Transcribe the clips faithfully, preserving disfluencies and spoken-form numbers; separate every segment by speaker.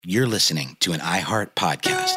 Speaker 1: You're listening to an iHeart podcast.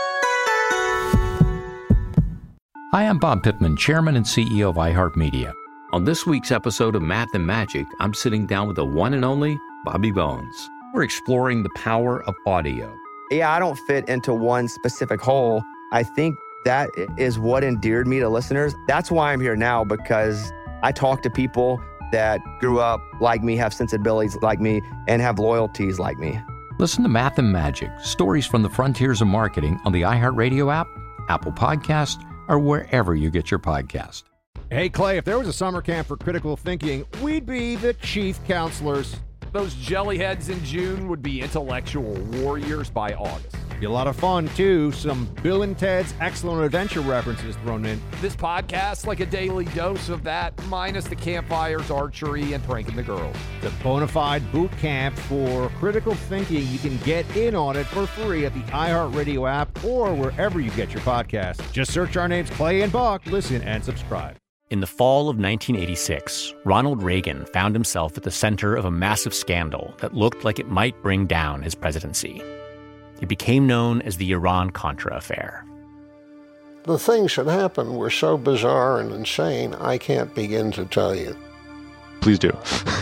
Speaker 2: Hi, I'm Bob Pittman, Chairman and C E O of iHeartMedia. On this week's episode of Math and Magic, I'm sitting down with the one and only Bobby Bones. We're exploring the power of audio.
Speaker 3: Yeah, I don't fit into one specific hole. I think that is what endeared me to listeners. That's why I'm here now, because I talk to people that grew up like me, have sensibilities like me, and have loyalties like me.
Speaker 2: Listen to Math and Magic, stories from the frontiers of marketing on the iHeartRadio app, Apple Podcast, or wherever you get your podcast.
Speaker 4: Hey, Clay, if there was a summer camp for critical thinking, we'd be the chief counselors.
Speaker 5: Those jellyheads in June would be intellectual warriors by August.
Speaker 4: Be a lot of fun, too. Some Bill and Ted's Excellent Adventure references thrown in.
Speaker 5: This podcast, like a daily dose of that, minus the campfires, archery, and pranking the girls.
Speaker 4: The bona fide boot camp for critical thinking. You can get in on it for free at the iHeartRadio app or wherever you get your podcasts. Just search our names, Clay and Buck. Listen and subscribe.
Speaker 6: In the fall of nineteen eighty-six, Ronald Reagan found himself at the center of a massive scandal that looked like it might bring down his presidency. It became known as the Iran-Contra affair.
Speaker 7: The things that happened were so bizarre and insane, I can't begin to tell you.
Speaker 8: Please do.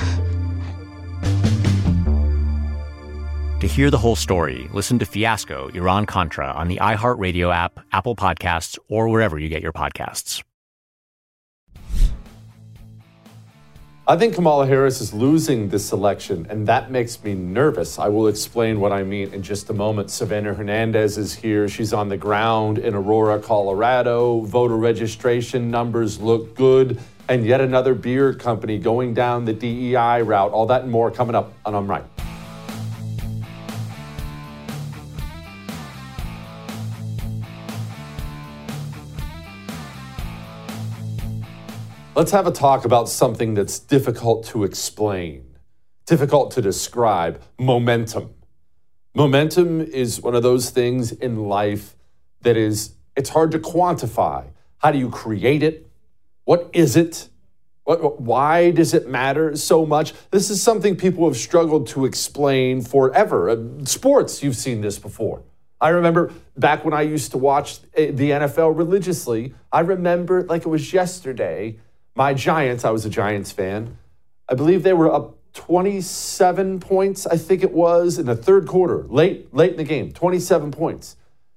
Speaker 6: To hear the whole story, listen to Fiasco, Iran-Contra on the iHeartRadio app, Apple Podcasts, or wherever you get your podcasts.
Speaker 9: I think Kamala Harris is losing this election, and that makes me nervous. I will explain what I mean in just a moment. Savannah Hernandez is here. She's on the ground in Aurora, Colorado. Voter registration numbers look good. And yet another beer company going down the D E I route. All that and more coming up on I'm Right. Let's have a talk about something that's difficult to explain, difficult to describe, momentum. Momentum is one of those things in life that is, it's hard to quantify. How do you create it? What is it? What, why does it matter so much? This is something people have struggled to explain forever. Sports, you've seen this before. I remember back when I used to watch the N F L religiously, I remember like it was yesterday, my Giants, I was a Giants fan, I believe they were up twenty-seven points, I think it was, in the third quarter, late, late in the game, twenty-seven points.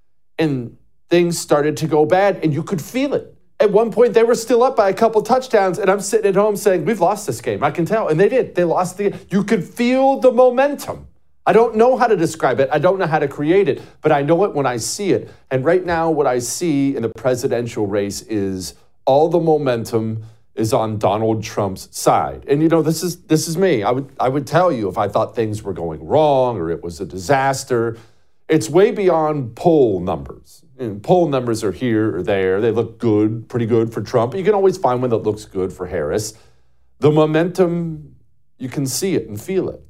Speaker 9: And things started to go bad, and you could feel it. At one point, they were still up by a couple touchdowns, and I'm sitting at home saying, we've lost this game. I can tell. And they did. They lost the game. You could feel the momentum. I don't know how to describe it. I don't know how to create it, but I know it when I see it. And right now, what I see in the presidential race is all the momentum is on Donald Trump's side. And you know, this is this is me. I would I would tell you if I thought things were going wrong or it was a disaster. It's way beyond poll numbers. And poll numbers are here or there. They look good, pretty good for Trump. You can always find one that looks good for Harris. The momentum, you can see it and feel it.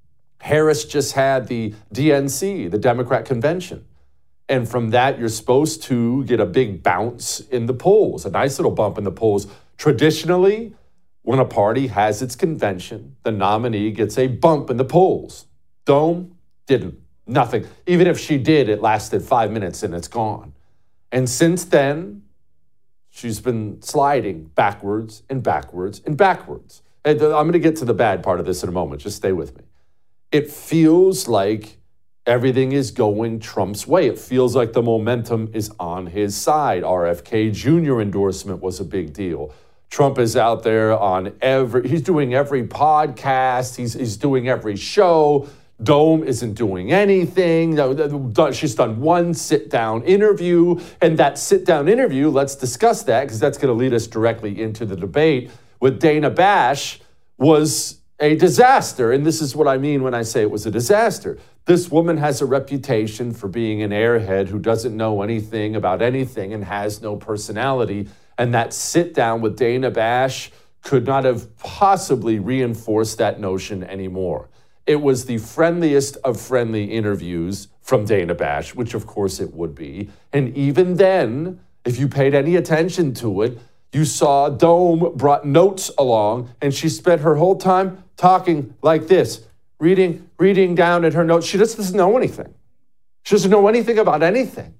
Speaker 9: Harris just had the D N C, the Democrat convention. And from that, you're supposed to get a big bounce in the polls, a nice little bump in the polls. Traditionally, when a party has its convention, the nominee gets a bump in the polls. Dome didn't. Nothing. Even if she did, it lasted five minutes and it's gone. And since then, she's been sliding backwards and backwards and backwards. And I'm going to get to the bad part of this in a moment. Just stay with me. It feels like everything is going Trump's way. It feels like the momentum is on his side. R F K Junior endorsement was a big deal. Trump is out there on every, he's doing every podcast. He's, he's doing every show. Dome isn't doing anything. She's done one sit-down interview. And that sit-down interview, let's discuss that because that's going to lead us directly into the debate with Dana Bash, was a disaster. And this is what I mean when I say it was a disaster. This woman has a reputation for being an airhead who doesn't know anything about anything and has no personality. And that sit down with Dana Bash could not have possibly reinforced that notion anymore. It was the friendliest of friendly interviews from Dana Bash, which of course it would be. And even then, if you paid any attention to it, you saw Dome brought notes along and she spent her whole time talking like this. reading, reading down at her notes. She just doesn't know anything. She doesn't know anything about anything.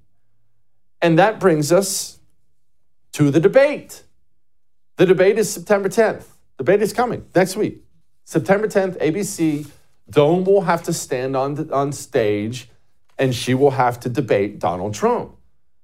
Speaker 9: And that brings us to the debate. The debate is September tenth. The debate is coming next week. September tenth, A B C. Dome will have to stand on, on stage, and she will have to debate Donald Trump.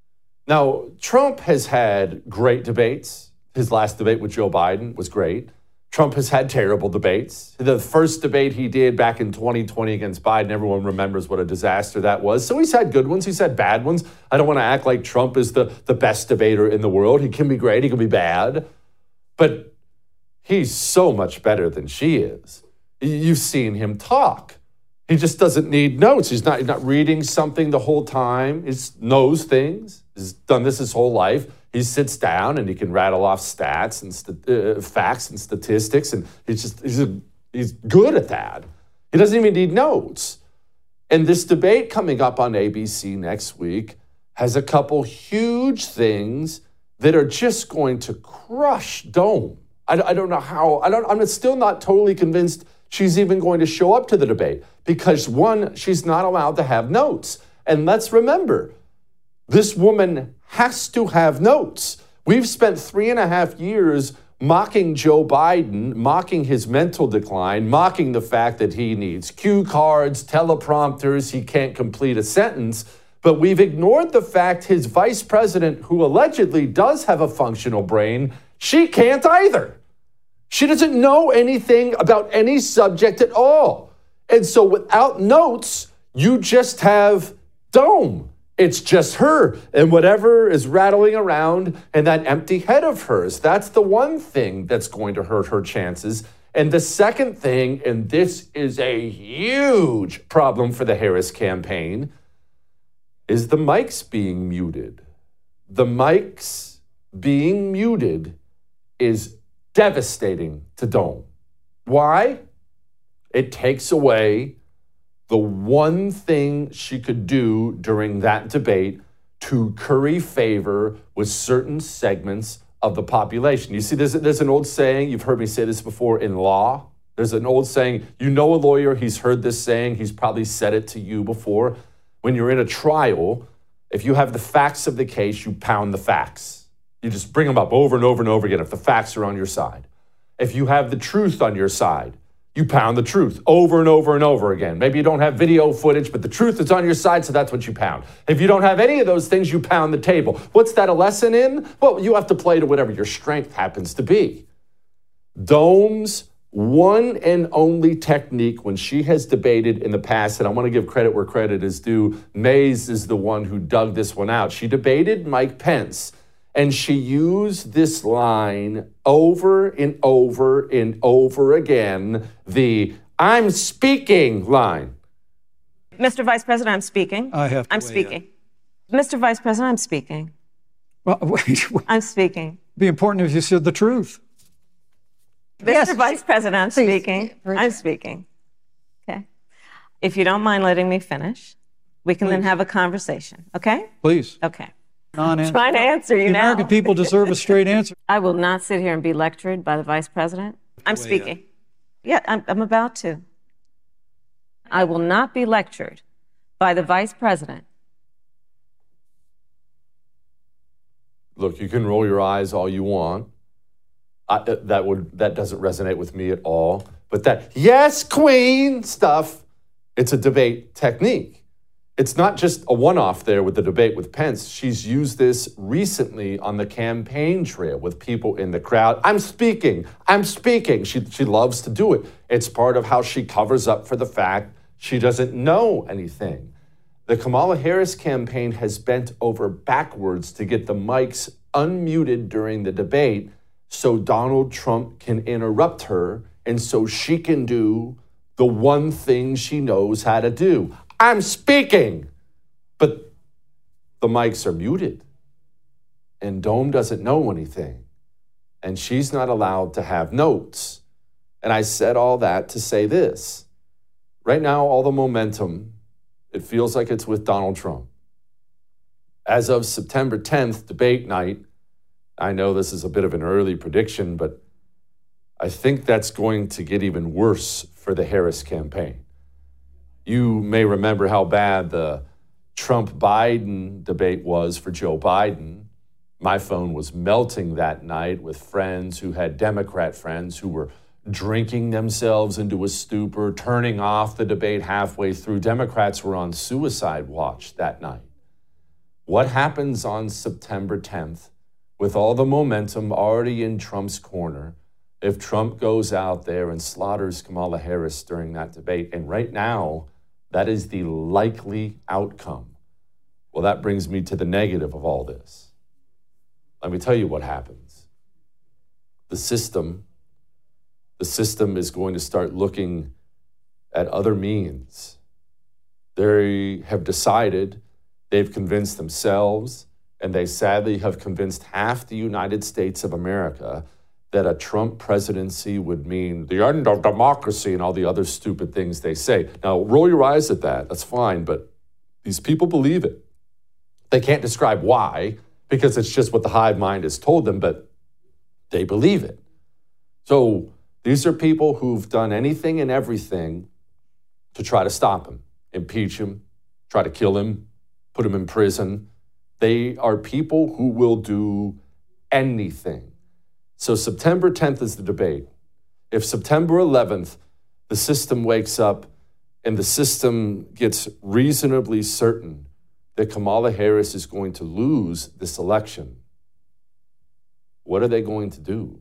Speaker 9: Now, Trump has had great debates. His last debate with Joe Biden was great. Trump has had terrible debates. The first debate he did back in twenty twenty against Biden, everyone remembers what a disaster that was. So he's had good ones. He's had bad ones. I don't want to act like Trump is the, the best debater in the world. He can be great. He can be bad. But he's so much better than she is. You've seen him talk. He just doesn't need notes. He's not, he's not reading something the whole time. He knows things. He's done this his whole life. He sits down and he can rattle off stats and st- uh, facts and statistics, and he's just he's, a, he's good at that. He doesn't even need notes. And this debate coming up on A B C next week has a couple huge things that are just going to crush Dome. I, I don't know how. I don't. I'm still not totally convinced she's even going to show up to the debate because, one, she's not allowed to have notes. And let's remember, this woman has to have notes. We've spent three and a half years mocking Joe Biden, mocking his mental decline, mocking the fact that he needs cue cards, teleprompters, he can't complete a sentence. But we've ignored the fact his vice president, who allegedly does have a functional brain, she can't either. She doesn't know anything about any subject at all. And so without notes, you just have Dome. It's just her and whatever is rattling around in that empty head of hers. That's the one thing that's going to hurt her chances. And the second thing, and this is a huge problem for the Harris campaign, is the mics being muted. The mics being muted is devastating to Dome. Why? It takes away the one thing she could do during that debate to curry favor with certain segments of the population. You see, there's, there's an old saying, you've heard me say this before in law. There's an old saying, you know a lawyer, he's heard this saying, he's probably said it to you before. When you're in a trial, if you have the facts of the case, you pound the facts. You just bring them up over and over and over again if the facts are on your side. If you have the truth on your side, you pound the truth over and over and over again. Maybe you don't have video footage, but the truth is on your side, so that's what you pound. If you don't have any of those things, you pound the table. What's that a lesson in? Well, you have to play to whatever your strength happens to be. Dome's one and only technique when she has debated in the past, and I want to give credit where credit is due, Mays is the one who dug this one out. She debated Mike Pence, and she used this line over and over and over again, the I'm speaking line.
Speaker 8: Mister Vice President, I'm speaking.
Speaker 10: I have to
Speaker 8: I'm speaking. In. Mister Vice President, I'm speaking.
Speaker 10: Well, wait, wait.
Speaker 8: I'm speaking.
Speaker 10: It'd be important if you said the truth.
Speaker 8: Mister
Speaker 10: Yes.
Speaker 8: Vice President, I'm
Speaker 10: Please.
Speaker 8: speaking. I'm speaking. Okay. If you don't mind letting me finish, we can then
Speaker 10: Please.
Speaker 8: have a conversation, okay?
Speaker 10: Please.
Speaker 8: Okay.
Speaker 10: Non-answer.
Speaker 8: Trying to answer you
Speaker 10: The
Speaker 8: now.
Speaker 10: American people deserve a straight answer.
Speaker 8: I will not sit here and be lectured by the Vice President. I'm speaking. Yeah, I'm, I'm about to. I will not be lectured by the Vice President.
Speaker 9: Look, you can roll your eyes all you want. I, that would that doesn't resonate with me at all. But that yes, Queen stuff, it's a debate technique. It's not just a one-off there with the debate with Pence. She's used this recently on the campaign trail with people in the crowd. I'm speaking. I'm speaking. She she loves to do it. It's part of how she covers up for the fact she doesn't know anything. The Kamala Harris campaign has bent over backwards to get the mics unmuted during the debate so Donald Trump can interrupt her and so she can do the one thing she knows how to do. I'm speaking, but the mics are muted and Dome doesn't know anything and she's not allowed to have notes. And I said all that to say this. Right now, all the momentum, it feels like it's with Donald Trump. As of September tenth, debate night, I know this is a bit of an early prediction, but I think that's going to get even worse for the Harris campaign. You may remember how bad the Trump-Biden debate was for Joe Biden. My phone was melting that night with friends who had Democrat friends who were drinking themselves into a stupor, turning off the debate halfway through. Democrats were on suicide watch that night. What happens on September tenth with all the momentum already in Trump's corner if Trump goes out there and slaughters Kamala Harris during that debate? And right now, that is the likely outcome. Well, that brings me to the negative of all this. Let me tell you what happens. The system, the system is going to start looking at other means. They have decided, they've convinced themselves, and they sadly have convinced half the United States of America that a Trump presidency would mean the end of democracy and all the other stupid things they say. Now, roll your eyes at that. That's fine, but these people believe it. They can't describe why, because it's just what the hive mind has told them, but they believe it. So these are people who've done anything and everything to try to stop him, impeach him, try to kill him, put him in prison. They are people who will do anything. So September tenth is the debate. If September eleventh, the system wakes up and the system gets reasonably certain that Kamala Harris is going to lose this election, what are they going to do?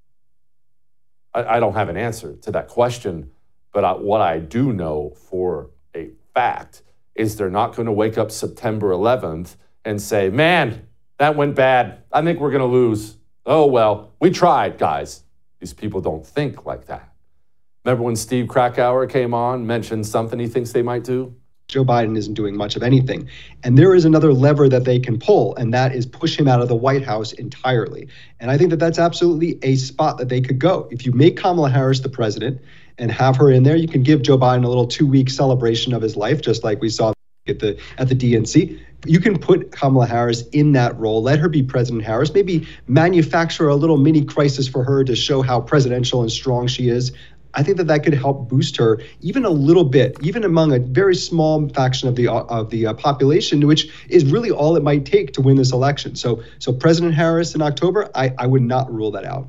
Speaker 9: I, I don't have an answer to that question, but I, what I do know for a fact is they're not going to wake up September eleventh and say, man, that went bad. I think we're going to lose. Oh, well, we tried, guys. These people don't think like that. Remember when Steve Krakauer came on, mentioned something he thinks they might do?
Speaker 11: Joe Biden isn't doing much of anything. And there is another lever that they can pull, and that is push him out of the White House entirely. And I think that that's absolutely a spot that they could go. If you make Kamala Harris the president and have her in there, you can give Joe Biden a little two-week celebration of his life, just like we saw at the at the D N C. You can put Kamala Harris in that role, let her be President Harris, maybe manufacture a little mini crisis for her to show how presidential and strong she is. I think that that could help boost her even a little bit, even among a very small faction of the of the uh, population, which is really all it might take to win this election. So, so President Harris in October, I, I would not rule that out.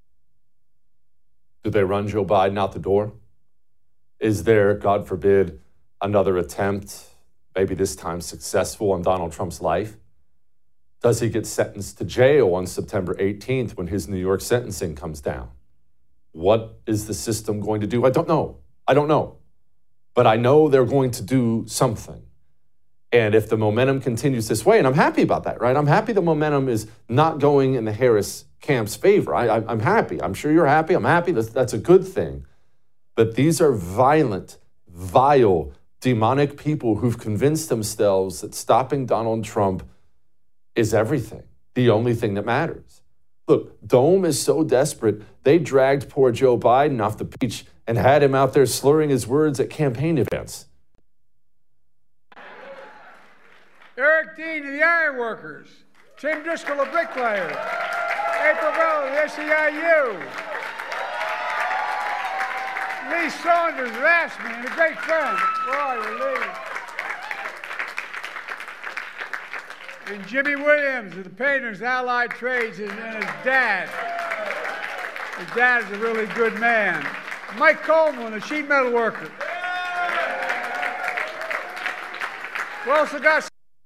Speaker 9: Do they run Joe Biden out the door? Is there, God forbid, another attempt, maybe this time successful, on Donald Trump's life? Does he get sentenced to jail on September eighteenth when his New York sentencing comes down? What is the system going to do? I don't know. I don't know. But I know they're going to do something. And if the momentum continues this way, and I'm happy about that, right? I'm happy the momentum is not going in the Harris camp's favor. I, I, I'm happy. I'm sure you're happy. I'm happy. That's, that's a good thing. But these are violent, vile, demonic people who've convinced themselves that stopping Donald Trump is everything, the only thing that matters. Look, Dome is so desperate, they dragged poor Joe Biden off the beach and had him out there slurring his words at campaign events.
Speaker 12: Eric Dean of the Iron Workers, Tim Driscoll, a bricklayer, April Bell of the S E I U, Lee Saunders of AFSCME, and a great friend. Where are you, Lee? And Jimmy Williams of the Painters Allied Trades and, and his dad. His dad is a really good man. Mike Coleman, a sheet metal worker. We also got...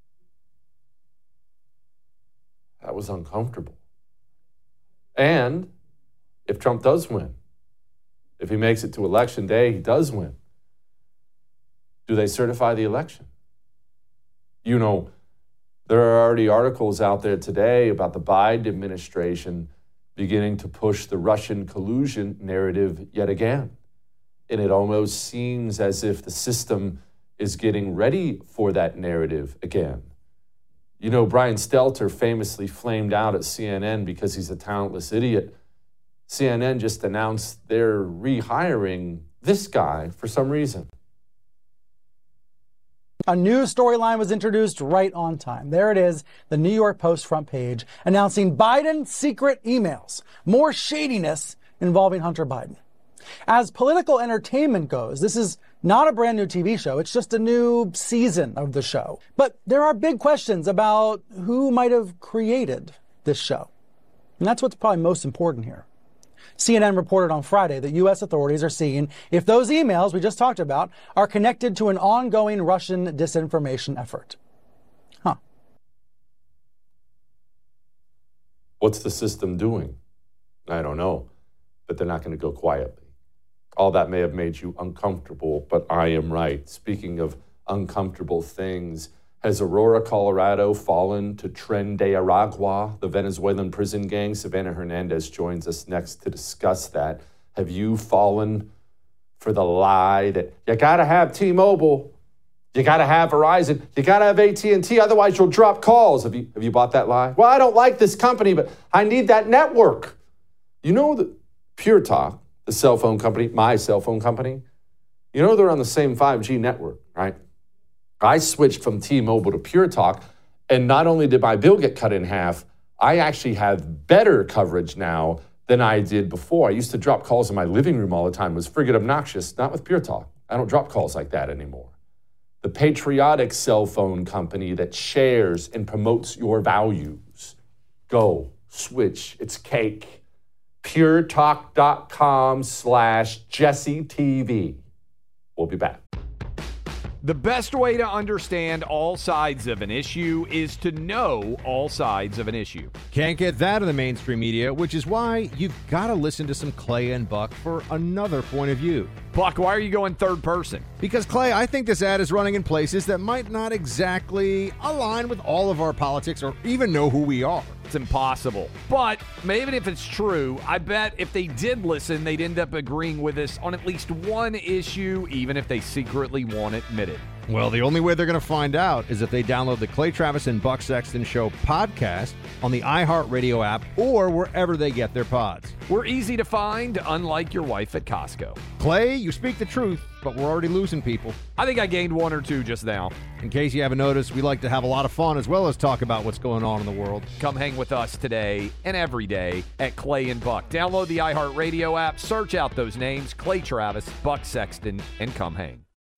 Speaker 9: That was uncomfortable. And if Trump does win, if he makes it to election day, he does win, do they certify the election? You know, there are already articles out there today about the Biden administration beginning to push the Russian collusion narrative yet again. And it almost seems as if the system is getting ready for that narrative again. You know, Brian Stelter famously flamed out at C N N because he's a talentless idiot. C N N just announced they're rehiring this guy for some reason.
Speaker 13: A new storyline was introduced right on time. There it is, the New York Post front page announcing Biden secret emails, more shadiness involving Hunter Biden. As political entertainment goes, this is Not a brand new T V show, it's just a new season of the show. But there are big questions about who might have created this show. And that's what's probably most important here. C N N reported on Friday that U S authorities are seeing if those emails we just talked about are connected to an ongoing Russian disinformation effort. Huh.
Speaker 9: What's the system doing? I don't know, but they're not going to go quietly. All that may have made you uncomfortable, but I am right. Speaking of uncomfortable things, has Aurora, Colorado fallen to Tren de Aragua, the Venezuelan prison gang? Savannah Hernandez joins us next to discuss that. Have you fallen for the lie that you got to have T-Mobile, you got to have Verizon, you got to have A T and T, otherwise you'll drop calls? Have you, have you bought that lie? Well, I don't like this company, but I need that network. You know that Pure Talk, the cell phone company, my cell phone company, you know they're on the same five G network, right? I switched from T-Mobile to Pure Talk, and not only did my bill get cut in half, I actually have better coverage now than I did before. I used to drop calls in my living room all the time. It was friggin' obnoxious. Not with Pure Talk. I don't drop calls like that anymore. The patriotic cell phone company that shares and promotes your values. Go, switch, it's cake. puretalk.com slash Jesse TV. We'll be back.
Speaker 5: The best way to understand all sides of an issue is to know all sides of an issue.
Speaker 4: Can't get that in the mainstream media, which is why you've got to listen to some Clay and Buck for another point of view.
Speaker 5: Buck, why are you going third person?
Speaker 4: Because, Clay, I think this ad is running in places that might not exactly align with all of our politics or even know who we are.
Speaker 5: It's impossible. But even if it's true, I bet if they did listen, they'd end up agreeing with us on at least one issue, even if they secretly won't admit it.
Speaker 4: Well, the only way they're going to find out is if they download the Clay Travis and Buck Sexton Show podcast on the iHeartRadio app or wherever they get their pods.
Speaker 5: We're easy to find, unlike your wife at Costco.
Speaker 4: Clay, you speak the truth, but we're already losing people.
Speaker 5: I think I gained one or two just now.
Speaker 4: In case you haven't noticed, we like to have a lot of fun as well as talk about what's going on in the world.
Speaker 5: Come hang with us today and every day at Clay and Buck. Download the iHeartRadio app, search out those names, Clay Travis, Buck Sexton, and come hang.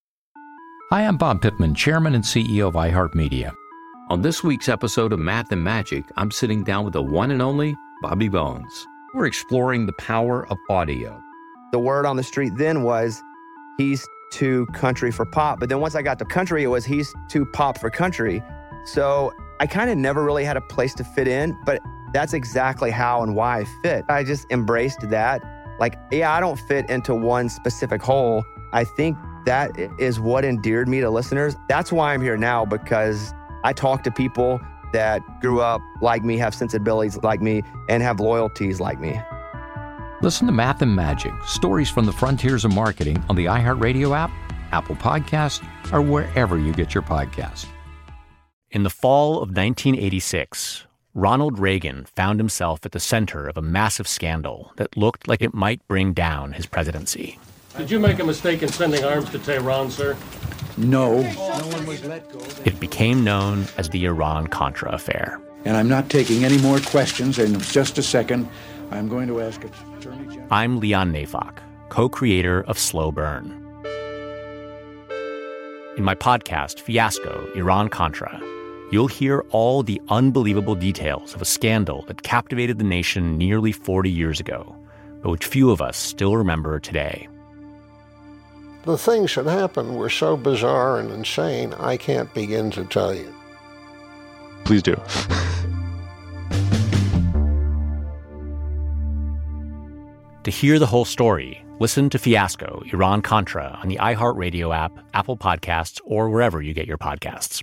Speaker 2: Hi, I'm Bob Pittman, Chairman and C E O of iHeartMedia. On this week's episode of Math and Magic, I'm sitting down with the one and only Bobby Bones. We're exploring the power of audio.
Speaker 3: The word on the street then was he's too country for pop. But then once I got to country, it was he's too pop for country. So I kind of never really had a place to fit in, but that's exactly how and why I fit. I just embraced that. Like, yeah, I don't fit into one specific hole. I think that is what endeared me to listeners. That's why I'm here now, because I talk to people that grew up like me, have sensibilities like me, and have loyalties like me.
Speaker 2: Listen to Math and Magic, stories from the frontiers of marketing on the iHeartRadio app, Apple Podcasts, or wherever you get your podcasts.
Speaker 6: In the fall of nineteen eighty-six, Ronald Reagan found himself at the center of a massive scandal that looked like it might bring down his presidency.
Speaker 14: Did you make a mistake in sending arms to Tehran, sir?
Speaker 15: No.
Speaker 14: No one was let go.
Speaker 6: It became known as the Iran-Contra affair.
Speaker 15: And I'm not taking any more questions. In just a second, I'm going to ask Attorney General.
Speaker 6: I'm Leon Neyfakh, co-creator of Slow Burn. In my podcast, Fiasco, Iran-Contra, you'll hear all the unbelievable details of a scandal that captivated the nation nearly forty years ago, but which few of us still remember today.
Speaker 7: The things that happened were so bizarre and insane, I can't begin to tell you.
Speaker 16: Please do.
Speaker 6: To hear the whole story, listen to Fiasco, Iran-Contra on the iHeartRadio app, Apple Podcasts, or wherever you get your podcasts.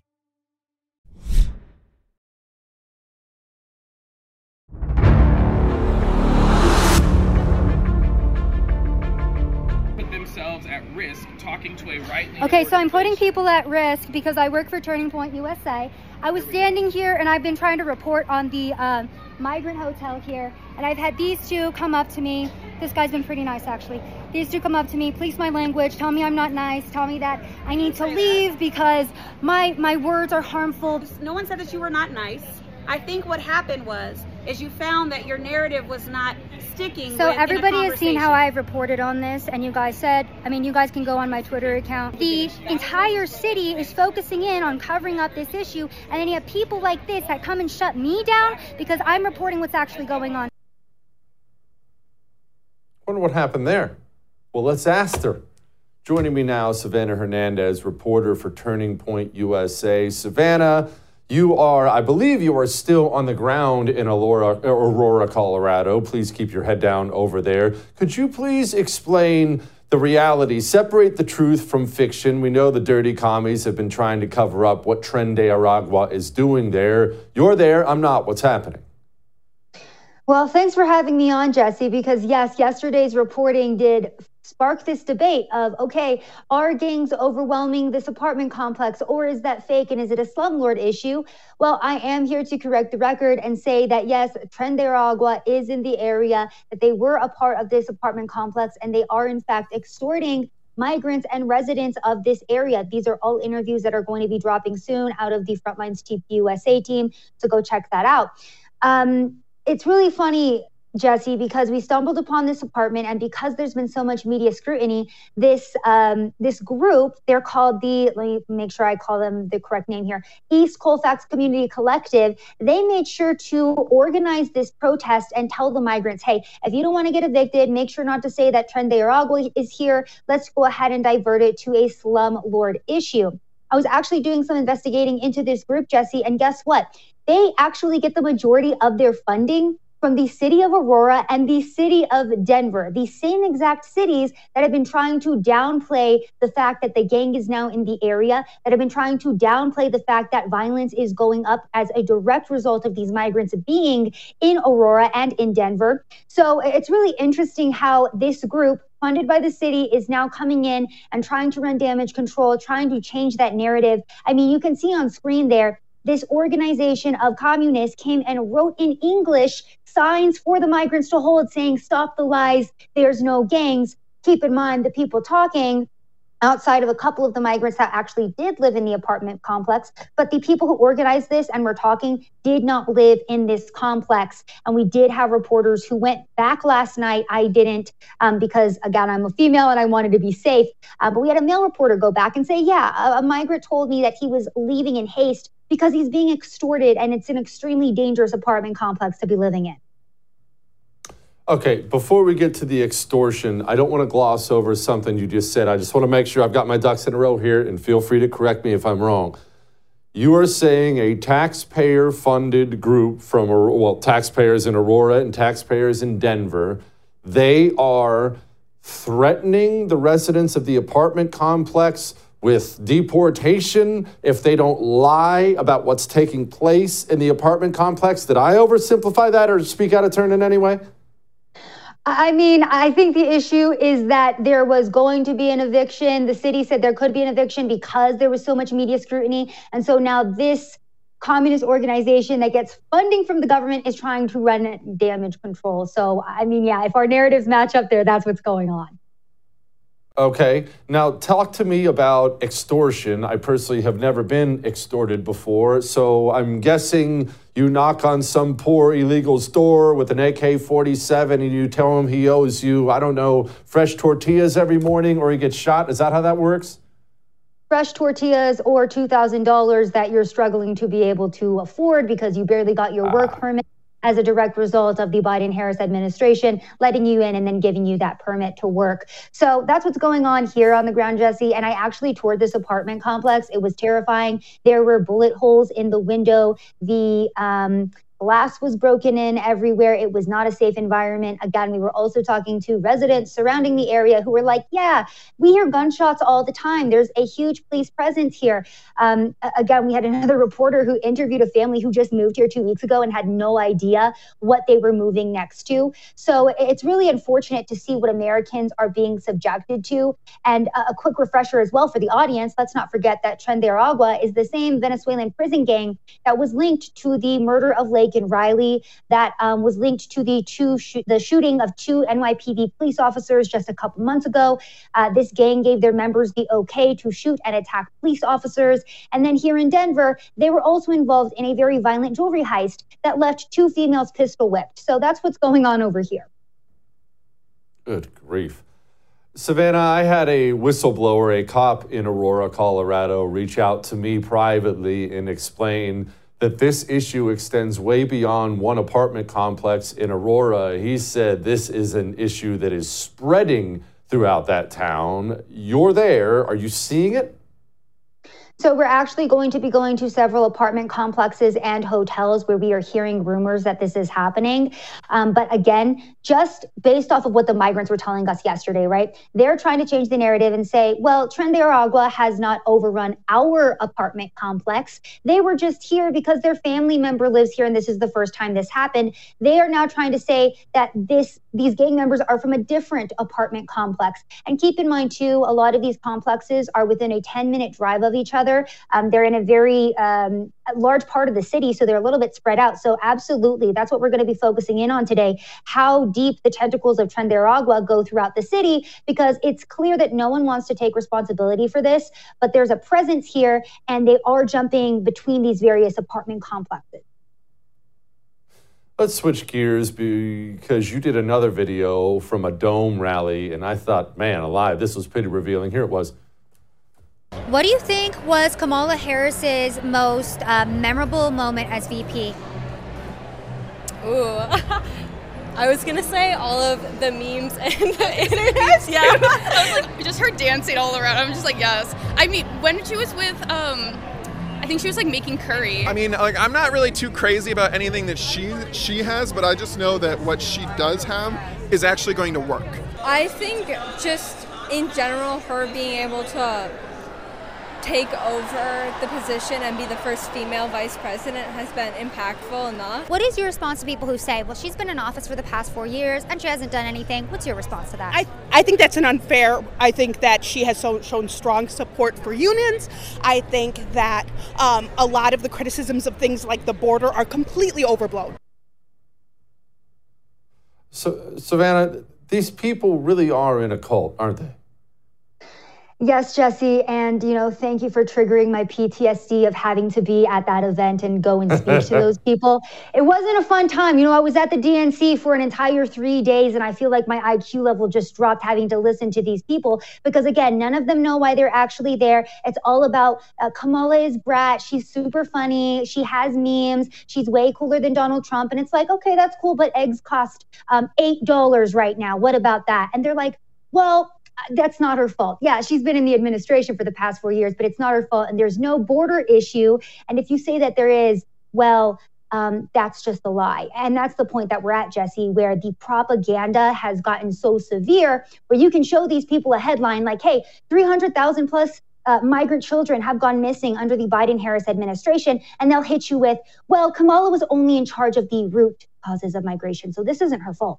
Speaker 17: At risk talking to a right-wing
Speaker 18: Okay, so I'm putting people at risk because I work for Turning Point U S A. I was standing here and I've been trying to report on the uh, migrant hotel here, and I've had these two come up to me. This guy's been pretty nice, actually. These two come up to me, police my language, tell me I'm not nice, tell me that I need to leave because my my words are harmful.
Speaker 19: No one said that you were not nice. I think what happened was is you found that your narrative was not sticking
Speaker 18: So
Speaker 19: with
Speaker 18: everybody
Speaker 19: in a
Speaker 18: has seen how I've reported on this, and you guys said, I mean, you guys can go on my Twitter account. The entire city is focusing in on covering up this issue, and then you have people like this that come and shut me down because I'm reporting what's actually going on.
Speaker 9: I wonder what happened there. Well, let's ask her. Joining me now, Savannah Hernandez, reporter for Turning Point U S A. Savannah, you are, I believe you are still on the ground in Aurora, Aurora, Colorado. Please keep your head down over there. Could you please explain the reality, separate the truth from fiction? We know the dirty commies have been trying to cover up what Tren de Aragua is doing there. You're there, I'm not. What's happening?
Speaker 20: Well, thanks for having me on, Jesse, because yes, yesterday's reporting did spark this debate of, okay, are gangs overwhelming this apartment complex, or is that fake, and is it a slumlord issue? Well, I am here to correct the record and say that yes, Tren de Aragua is in the area, that they were a part of this apartment complex, and they are in fact extorting migrants and residents of this area. These are all interviews that are going to be dropping soon out of the Frontlines T P U S A team, so go check that out. Um, it's really funny, Jesse, because we stumbled upon this apartment, and because there's been so much media scrutiny, this um, this group, they're called the, let me make sure I call them the correct name here, East Colfax Community Collective. They made sure to organize this protest and tell the migrants, hey, if you don't want to get evicted, make sure not to say that Tren de Aragua is here. Let's go ahead and divert it to a slum lord issue. I was actually doing some investigating into this group, Jesse, and guess what? They actually get the majority of their funding from the city of Aurora and the city of Denver, the same exact cities that have been trying to downplay the fact that the gang is now in the area, that have been trying to downplay the fact that violence is going up as a direct result of these migrants being in Aurora and in Denver. So it's really interesting how this group, funded by the city, is now coming in and trying to run damage control, trying to change that narrative. I mean, you can see on screen there, this organization of communists came and wrote in English signs for the migrants to hold saying, stop the lies, there's no gangs. Keep in mind the people talking outside of a couple of the migrants that actually did live in the apartment complex, but the people who organized this and were talking did not live in this complex. And we did have reporters who went back last night. I didn't um, because, again, I'm a female and I wanted to be safe. Uh, but we had a male reporter go back and say, yeah, a, a migrant told me that he was leaving in haste because he's being extorted, and it's an extremely dangerous apartment complex to be living in.
Speaker 9: Okay, before we get to the extortion, I don't want to gloss over something you just said. I just want to make sure I've got my ducks in a row here, and feel free to correct me if I'm wrong. You are saying a taxpayer-funded group from, well, taxpayers in Aurora and taxpayers in Denver, they are threatening the residents of the apartment complex with deportation if they don't lie about what's taking place in the apartment complex. Did I oversimplify that or speak out of turn in any way?
Speaker 20: I mean, I think the issue is that there was going to be an eviction. The city said there could be an eviction because there was so much media scrutiny. And so now this communist organization that gets funding from the government is trying to run damage control. So, I mean, yeah, if our narratives match up there, that's what's going on.
Speaker 9: Okay, now talk to me about extortion. I personally have never been extorted before, so I'm guessing you knock on some poor illegal's door with an A K forty-seven and you tell him he owes you, I don't know, fresh tortillas every morning, or he gets shot. Is that how that works?
Speaker 20: Fresh tortillas or two thousand dollars that you're struggling to be able to afford because you barely got your work ah. permit as a direct result of the Biden-Harris administration letting you in and then giving you that permit to work. So that's what's going on here on the ground, Jesse. And I actually toured this apartment complex. It was terrifying. There were bullet holes in the window. The um, glass was broken in everywhere. It was not a safe environment. Again, we were also talking to residents surrounding the area who were like, yeah, we hear gunshots all the time. There's a huge police presence here. Um, again, we had another reporter who interviewed a family who just moved here two weeks ago and had no idea what they were moving next to. So it's really unfortunate to see what Americans are being subjected to. And a quick refresher as well for the audience, let's not forget that Tren de Aragua is the same Venezuelan prison gang that was linked to the murder of Lake and Riley, that um, was linked to the two sh- the shooting of two N Y P D police officers just a couple months ago. Uh, this gang gave their members the okay to shoot and attack police officers. And then here in Denver, they were also involved in a very violent jewelry heist that left two females pistol whipped. So that's what's going on over here.
Speaker 9: Good grief. Savannah, I had a whistleblower, a cop in Aurora, Colorado, reach out to me privately and explain that this issue extends way beyond one apartment complex in Aurora. He said this is an issue that is spreading throughout that town. You're there. Are you seeing it?
Speaker 20: So we're actually going to be going to several apartment complexes and hotels where we are hearing rumors that this is happening. Um, but again, just based off of what the migrants were telling us yesterday, right? They're trying to change the narrative and say, well, Tren de Aragua has not overrun our apartment complex. They were just here because their family member lives here and this is the first time this happened. They are now trying to say that this these gang members are from a different apartment complex. And keep in mind too, a lot of these complexes are within a ten minute drive of each other. Um, they're in a very um, large part of the city, so they're a little bit spread out. So absolutely, that's what we're going to be focusing in on today, how deep the tentacles of Tren de Aragua go throughout the city, because it's clear that no one wants to take responsibility for this, but there's a presence here and they are jumping between these various apartment complexes.
Speaker 9: Let's switch gears because you did another video from a Dome rally, and I thought, man, alive, this was pretty revealing. Here it was.
Speaker 19: What do you think was Kamala Harris's most uh, memorable moment as V P?
Speaker 21: Ooh, I was gonna say all of the memes and the interviews. Yeah, I was like, just her dancing all around. I'm just like, yes. I mean, when she was with, um, I think she was like making curry.
Speaker 22: I mean, like, I'm not really too crazy about anything that she she has, but I just know that what she does have is actually going to work.
Speaker 23: I think just in general, her being able to take over the position and be the first female vice president has been impactful enough.
Speaker 19: What is your response to people who say, well, she's been in office for the past four years and she hasn't done anything? What's your response to that?
Speaker 24: I, I think that's an unfair. I think that she has so, shown strong support for unions. I think that um, a lot of the criticisms of things like the border are completely overblown.
Speaker 9: So, Savannah, these people really are in a cult, aren't they?
Speaker 20: Yes, Jesse, and you know, thank you for triggering my P T S D of having to be at that event and go and speak to those people. It wasn't a fun time. You know, I was at the D N C for an entire three days and I feel like my I Q level just dropped having to listen to these people because again, none of them know why they're actually there. It's all about uh, Kamala is brat. She's super funny. She has memes. She's way cooler than Donald Trump. And it's like, okay, that's cool, but eggs cost um, eight dollars right now. What about that? And they're like, well, that's not her fault. Yeah, she's been in the administration for the past four years, but it's not her fault. And there's no border issue. And if you say that there is, well, um, that's just a lie. And that's the point that we're at, Jesse, where the propaganda has gotten so severe where you can show these people a headline like, hey, three hundred thousand plus uh, migrant children have gone missing under the Biden-Harris administration. And they'll hit you with, well, Kamala was only in charge of the root causes of migration. So this isn't her fault.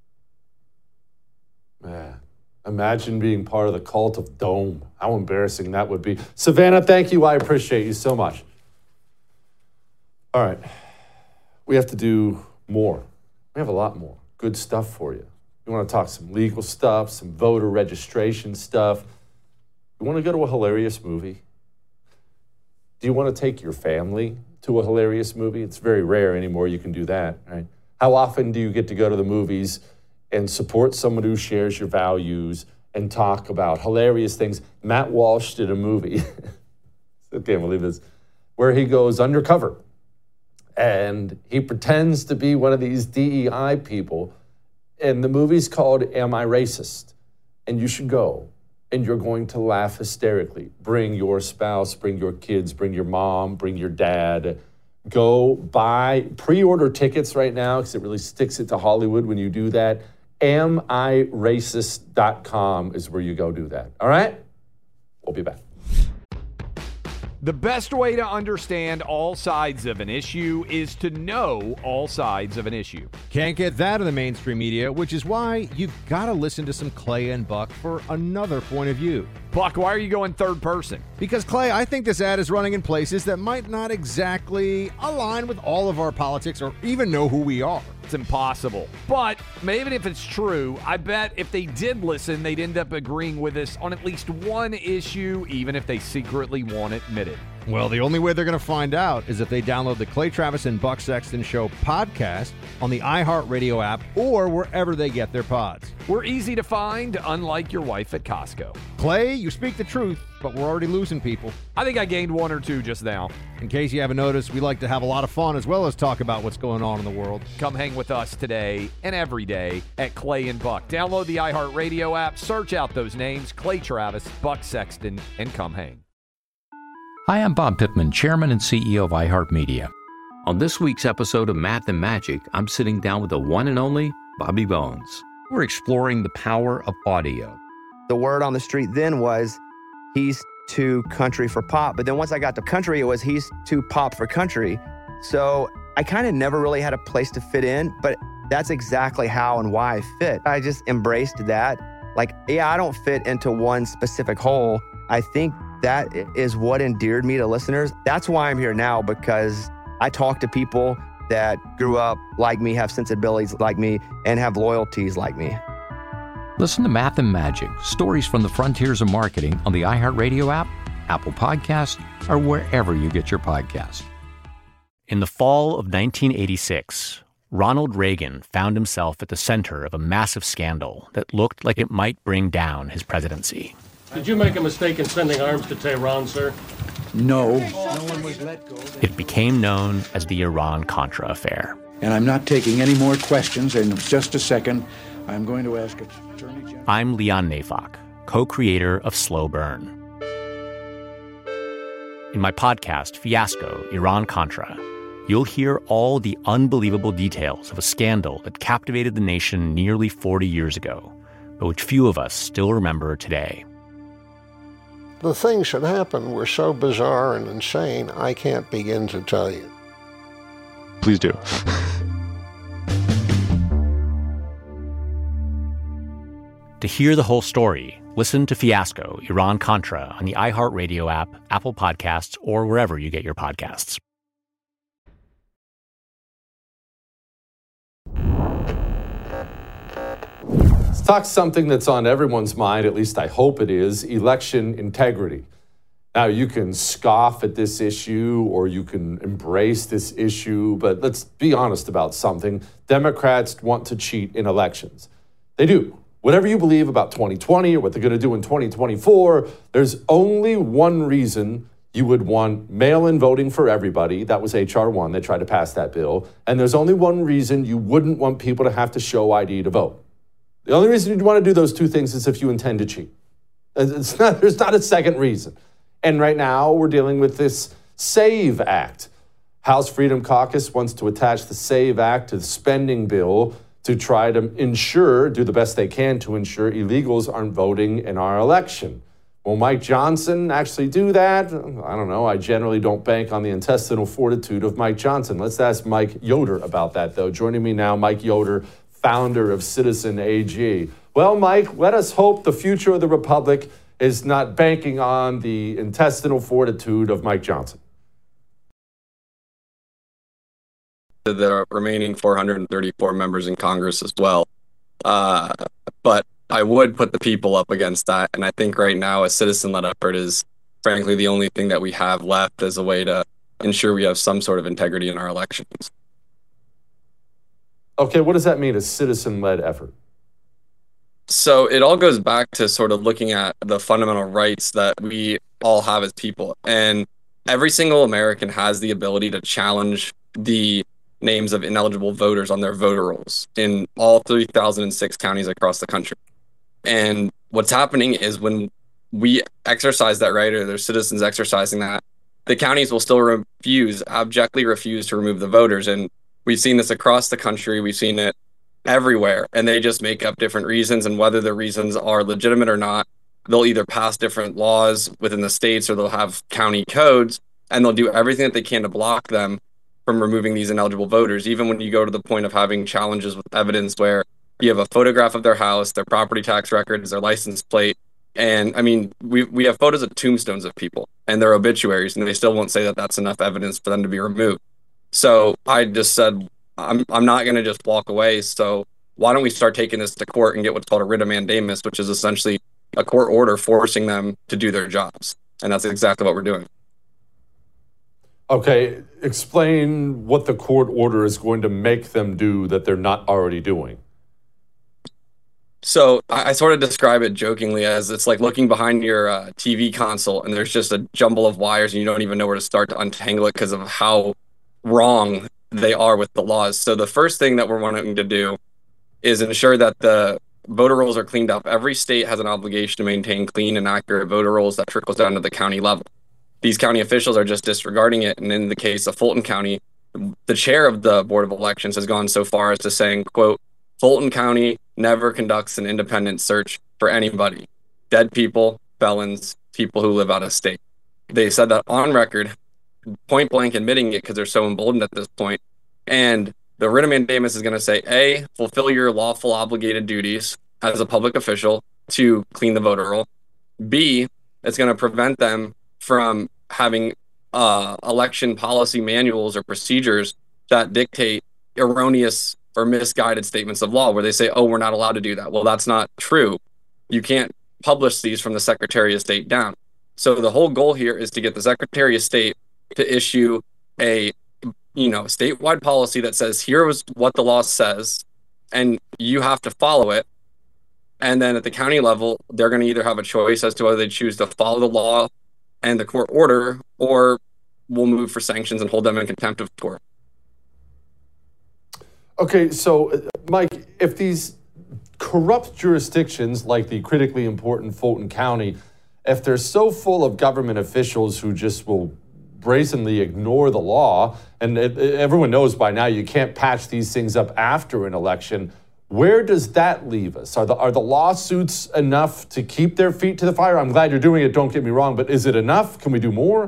Speaker 9: Man. Imagine being part of the cult of Dome. How embarrassing that would be. Savannah, thank you. I appreciate you so much. All right. We have to do more. We have a lot more good stuff for you. We want to talk some legal stuff, some voter registration stuff. You want to go to a hilarious movie? Do you want to take your family to a hilarious movie? It's very rare anymore you can do that, right? How often do you get to go to the movies and support someone who shares your values and talk about hilarious things? Matt Walsh did a movie, I can't believe this, where he goes undercover and he pretends to be one of these D E I people. And the movie's called Am I Racist? And you should go and you're going to laugh hysterically. Bring your spouse, bring your kids, bring your mom, bring your dad. Go buy, pre-order tickets right now because it really sticks it to Hollywood when you do that. am I racist dot com is where you go do that. All right? We'll be back.
Speaker 5: The best way to understand all sides of an issue is to know all sides of an issue.
Speaker 4: Can't get that in the mainstream media, which is why you've got to listen to some Clay and Buck for another point of view.
Speaker 5: Buck, why are you going third person?
Speaker 4: Because, Clay, I think this ad is running in places that might not exactly align with all of our politics or even know who we are.
Speaker 5: It's impossible. But even if it's true, I bet if they did listen, they'd end up agreeing with us on at least one issue, even if they secretly won't admit it.
Speaker 4: Well, the only way they're going to find out is if they download the Clay Travis and Buck Sexton Show podcast on the iHeartRadio app or wherever they get their pods.
Speaker 5: We're easy to find, unlike your wife at Costco.
Speaker 4: Clay, you speak the truth, but we're already losing people.
Speaker 5: I think I gained one or two just now.
Speaker 4: In case you haven't noticed, we like to have a lot of fun as well as talk about what's going on in the world.
Speaker 5: Come hang with us today and every day at Clay and Buck. Download the iHeartRadio app, search out those names, Clay Travis, Buck Sexton, and come hang.
Speaker 2: Hi, I'm Bob Pittman, Chairman and C E O of iHeartMedia. On this week's episode of Math and Magic, I'm sitting down with the one and only Bobby Bones. We're exploring the power of audio.
Speaker 3: The word on the street then was he's too country for pop. But then once I got to country, it was he's too pop for country. So I kind of never really had a place to fit in, but that's exactly how and why I fit. I just embraced that. Like, yeah, I don't fit into one specific hole. I think that is what endeared me to listeners. That's why I'm here now, because I talk to people that grew up like me, have sensibilities like me, and have loyalties like me.
Speaker 2: Listen to Math and Magic, stories from the frontiers of marketing on the iHeartRadio app, Apple Podcasts, or wherever you get your podcasts.
Speaker 6: In the fall of nineteen eighty-six, Ronald Reagan found himself at the center of a massive scandal that looked like it might bring down his presidency.
Speaker 14: Did you make a mistake in sending arms to Tehran, sir?
Speaker 15: No.
Speaker 14: No one was let go.
Speaker 6: It became known as the Iran-Contra affair.
Speaker 15: And I'm not taking any more questions. In just a second, I'm going to ask Attorney General.
Speaker 6: I'm Leon Neyfakh, co-creator of Slow Burn. In my podcast, Fiasco, Iran-Contra, you'll hear all the unbelievable details of a scandal that captivated the nation nearly forty years ago, but which few of us still remember today.
Speaker 7: The things that happened were so bizarre and insane, I can't begin to tell you.
Speaker 16: Please do.
Speaker 6: To hear the whole story, listen to Fiasco, Iran-Contra on the iHeartRadio app, Apple Podcasts, or wherever you get your podcasts.
Speaker 9: Let's talk something that's on everyone's mind, at least I hope it is, election integrity. Now, you can scoff at this issue or you can embrace this issue, but let's be honest about something. Democrats want to cheat in elections. They do. Whatever you believe about twenty twenty or what they're going to do in twenty twenty-four, there's only one reason you would want mail-in voting for everybody. That was H R one. They tried to pass that bill. And there's only one reason you wouldn't want people to have to show I D to vote. The only reason you'd want to do those two things is if you intend to cheat. It's not, there's not a second reason. And right now, we're dealing with this SAVE Act. House Freedom Caucus wants to attach the SAVE Act to the spending bill to try to ensure, do the best they can to ensure illegals aren't voting in our election. Will Mike Johnson actually do that? I don't know. I generally don't bank on the intestinal fortitude of Mike Johnson. Let's ask Mike Yoder about that, though. Joining me now, Mike Yoder, founder of Citizen A G. Well, Mike, let us hope the future of the Republic is not banking on the intestinal fortitude of Mike Johnson.
Speaker 1: The remaining four hundred thirty-four members in Congress as well. Uh, but I would put the people up against that. And I think right now a citizen-led effort is, frankly, the only thing that we have left as a way to ensure we have some sort of integrity in our elections.
Speaker 9: Okay, what does that mean, a citizen-led effort?
Speaker 1: So it all goes back to sort of looking at the fundamental rights that we all have as people. And every single American has the ability to challenge the names of ineligible voters on their voter rolls in all three thousand six counties across the country. And what's happening is when we exercise that right, or there's citizens exercising that, the counties will still refuse, abjectly refuse to remove the voters. And we've seen this across the country. We've seen it everywhere. And they just make up different reasons. And whether the reasons are legitimate or not, they'll either pass different laws within the states or they'll have county codes, and they'll do everything that they can to block them from removing these ineligible voters. Even when you go to the point of having challenges with evidence where you have a photograph of their house, their property tax records, their license plate. And I mean, we we have photos of tombstones of people and their obituaries, and they still won't say that that's enough evidence for them to be removed. So I just said, I'm I'm not going to just walk away. So why don't we start taking this to court and get what's called a writ of mandamus, which is essentially a court order forcing them to do their jobs. And that's exactly what we're doing.
Speaker 9: Okay, explain what the court order is going to make them do that they're not already doing.
Speaker 1: So I, I sort of describe it jokingly as it's like looking behind your uh, T V console and there's just a jumble of wires and you don't even know where to start to untangle it because of how wrong they are with the laws. So the first thing that we're wanting to do is ensure that the voter rolls are cleaned up. Every state has an obligation to maintain clean and accurate voter rolls that trickles down to the county level. These county officials are just disregarding it. And in the case of Fulton County, the chair of the Board of Elections has gone so far as to saying, quote, Fulton County never conducts an independent search for anybody, dead people, felons, people who live out of state. They said that on record, point blank admitting it because they're so emboldened at this point. And the writ of mandamus is going to say, A, fulfill your lawful obligated duties as a public official to clean the voter roll. B, it's going to prevent them from having uh, election policy manuals or procedures that dictate erroneous or misguided statements of law where they say, oh, we're not allowed to do that. Well, that's not true. You can't publish these from the Secretary of State down. So the whole goal here is to get the Secretary of State to issue a, you know, statewide policy that says, here is what the law says, and you have to follow it. And then at the county level, they're going to either have a choice as to whether they choose to follow the law and the court order, or we'll move for sanctions and hold them in contempt of court.
Speaker 9: Okay, so Mike, if these corrupt jurisdictions like the critically important Fulton County, if they're so full of government officials who just will brazenly ignore the law, and it, everyone knows by now you can't patch these things up after an election, where does that leave us? Are the, are the lawsuits enough to keep their feet to the fire? I'm glad you're doing it, don't get me wrong, but is it enough? Can we do more?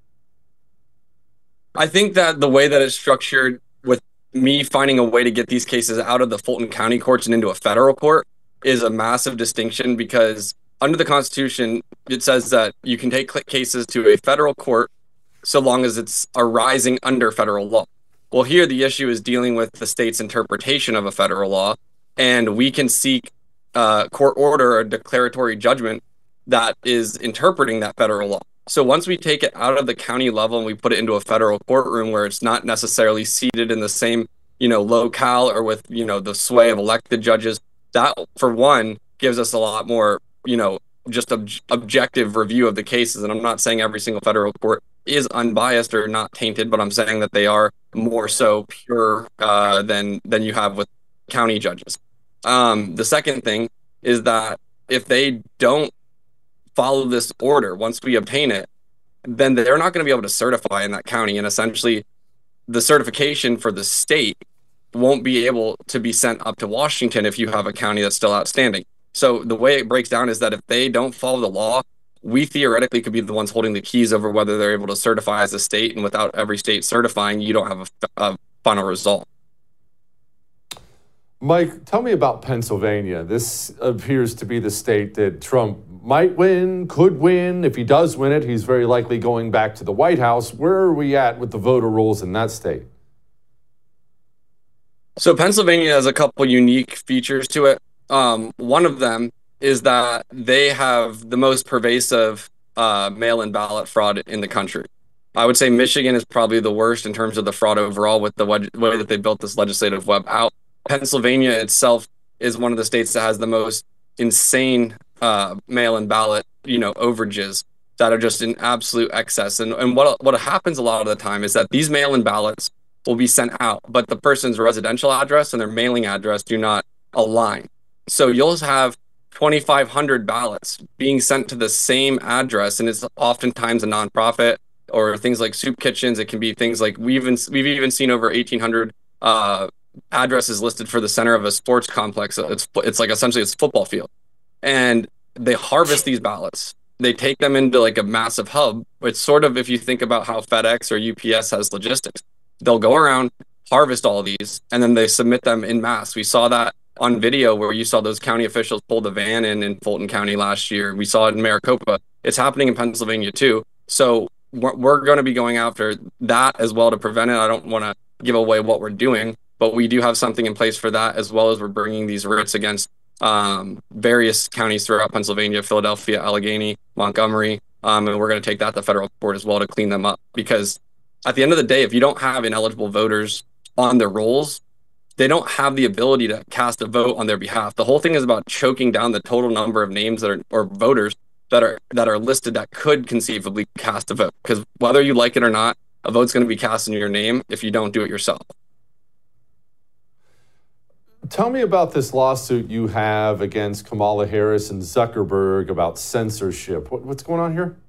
Speaker 1: I think that the way that it's structured with me finding a way to get these cases out of the Fulton County courts and into a federal court is a massive distinction, because under the Constitution, it says that you can take cases to a federal court so long as it's arising under federal law. Well, here the issue is dealing with the state's interpretation of a federal law, and we can seek uh, court order or declaratory judgment that is interpreting that federal law. So once we take it out of the county level and we put it into a federal courtroom where it's not necessarily seated in the same, you know, locale or with, you know, the sway of elected judges, that for one gives us a lot more, you know, just ob- objective review of the cases. And I'm not saying every single federal court is unbiased or not tainted, but I'm saying that they are more so pure uh, than than you have with county judges. Um, the second thing is that if they don't follow this order, once we obtain it, then they're not going to be able to certify in that county. And essentially, the certification for the state won't be able to be sent up to Washington if you have a county that's still outstanding. So the way it breaks down is that if they don't follow the law, we theoretically could be the ones holding the keys over whether they're able to certify as a state. And without every state certifying, you don't have a, a final result.
Speaker 9: Mike, tell me about Pennsylvania. This appears to be the state that Trump might win, could win. If he does win it, he's very likely going back to the White House. Where are we at with the voter rolls in that state?
Speaker 1: So Pennsylvania has a couple unique features to it. Um, one of them is that they have the most pervasive uh, mail-in ballot fraud in the country. I would say Michigan is probably the worst in terms of the fraud overall with the way that they built this legislative web out. Pennsylvania itself is one of the states that has the most insane uh, mail-in ballot, you know, overages that are just in absolute excess. And and what what happens a lot of the time is that these mail-in ballots will be sent out, but the person's residential address and their mailing address do not align. So you'll have twenty-five hundred ballots being sent to the same address, and it's oftentimes a nonprofit or things like soup kitchens. It can be things like we've even we've even seen over eighteen hundred uh, addresses listed for the center of a sports complex. It's it's like essentially it's a football field, and they harvest these ballots. They take them into like a massive hub. It's sort of, if you think about how FedEx or U P S has logistics, they'll go around, harvest all these, and then they submit them in mass. We saw that on video where you saw those county officials pull the van in in Fulton County last year. We saw it in Maricopa. It's happening in Pennsylvania too. So we're, we're going to be going after that as well to prevent it. I don't want to give away what we're doing, but we do have something in place for that, as well as we're bringing these writs against um, various counties throughout Pennsylvania, Philadelphia, Allegheny, Montgomery, um, and we're going to take that to federal court as well to clean them up, because at the end of the day, if you don't have ineligible voters on their rolls, they don't have the ability to cast a vote on their behalf. The whole thing is about choking down the total number of names that are, or voters that are that are listed that could conceivably cast a vote. Because whether you like it or not, a vote's going to be cast in your name if you don't do it yourself.
Speaker 9: Tell me about this lawsuit you have against Kamala Harris and Zuckerberg about censorship. What, what's going on here?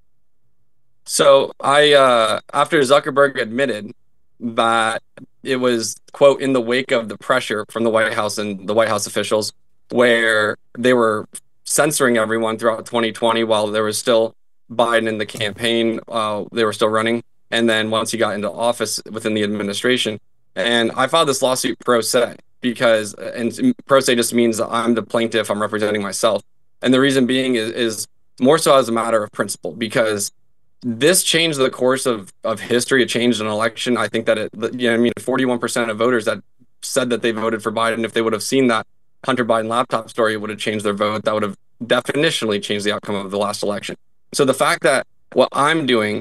Speaker 1: So I, uh, after Zuckerberg admitted that it was, quote, in the wake of the pressure from the White House and the White House officials, where they were censoring everyone throughout twenty twenty while there was still Biden in the campaign, uh, they were still running. And then once he got into office within the administration, and I filed this lawsuit pro se because, and pro se just means that I'm the plaintiff, I'm representing myself. And the reason being is, is more so as a matter of principle, because this changed the course of, of history. It changed an election. I think that it, you know, I mean, forty-one percent of voters that said that they voted for Biden, if they would have seen that Hunter Biden laptop story, it would have changed their vote. That would have definitionally changed the outcome of the last election. So the fact that what I'm doing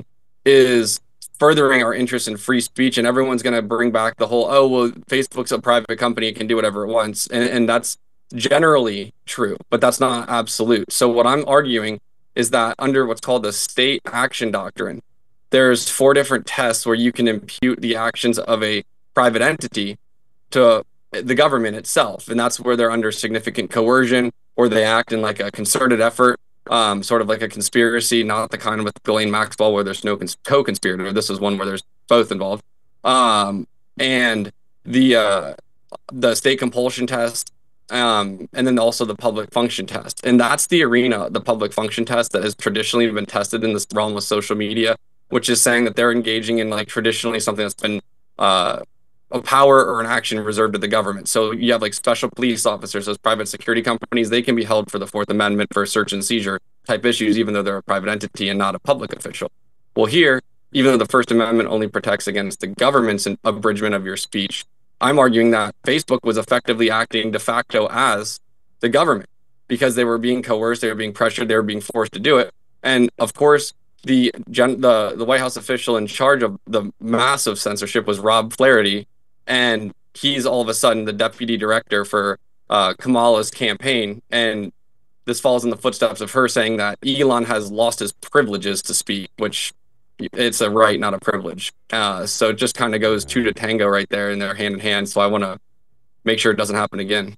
Speaker 1: is furthering our interest in free speech, and everyone's going to bring back the whole, oh, well, Facebook's a private company, it can do whatever it wants. And, and that's generally true, but that's not absolute. So what I'm arguing is that under what's called the state action doctrine, there's four different tests where you can impute the actions of a private entity to the government itself. And that's where they're under significant coercion, or they act in like a concerted effort, um, sort of like a conspiracy, not the kind with Ghislaine Maxwell where there's no cons- co-conspirator. This is one where there's both involved. Um, and the uh, the state compulsion test, Um, and then also the public function test. And that's the arena, the public function test, that has traditionally been tested in this realm of social media, which is saying that they're engaging in like traditionally something that's been uh, a power or an action reserved to the government. So you have like special police officers, those private security companies, they can be held for the Fourth Amendment for search and seizure type issues, even though they're a private entity and not a public official. Well, here, even though the First Amendment only protects against the government's abridgment of your speech, I'm arguing that Facebook was effectively acting de facto as the government because they were being coerced, they were being pressured, they were being forced to do it. And of course, the gen- the the White House official in charge of the massive censorship was Rob Flaherty, and he's all of a sudden the deputy director for uh, Kamala's campaign. And this falls in the footsteps of her saying that Elon has lost his privileges to speak, which it's a right, not a privilege. Uh, so it just kind of goes two to tango right there, and they're hand in hand. So I want to make sure it doesn't happen again.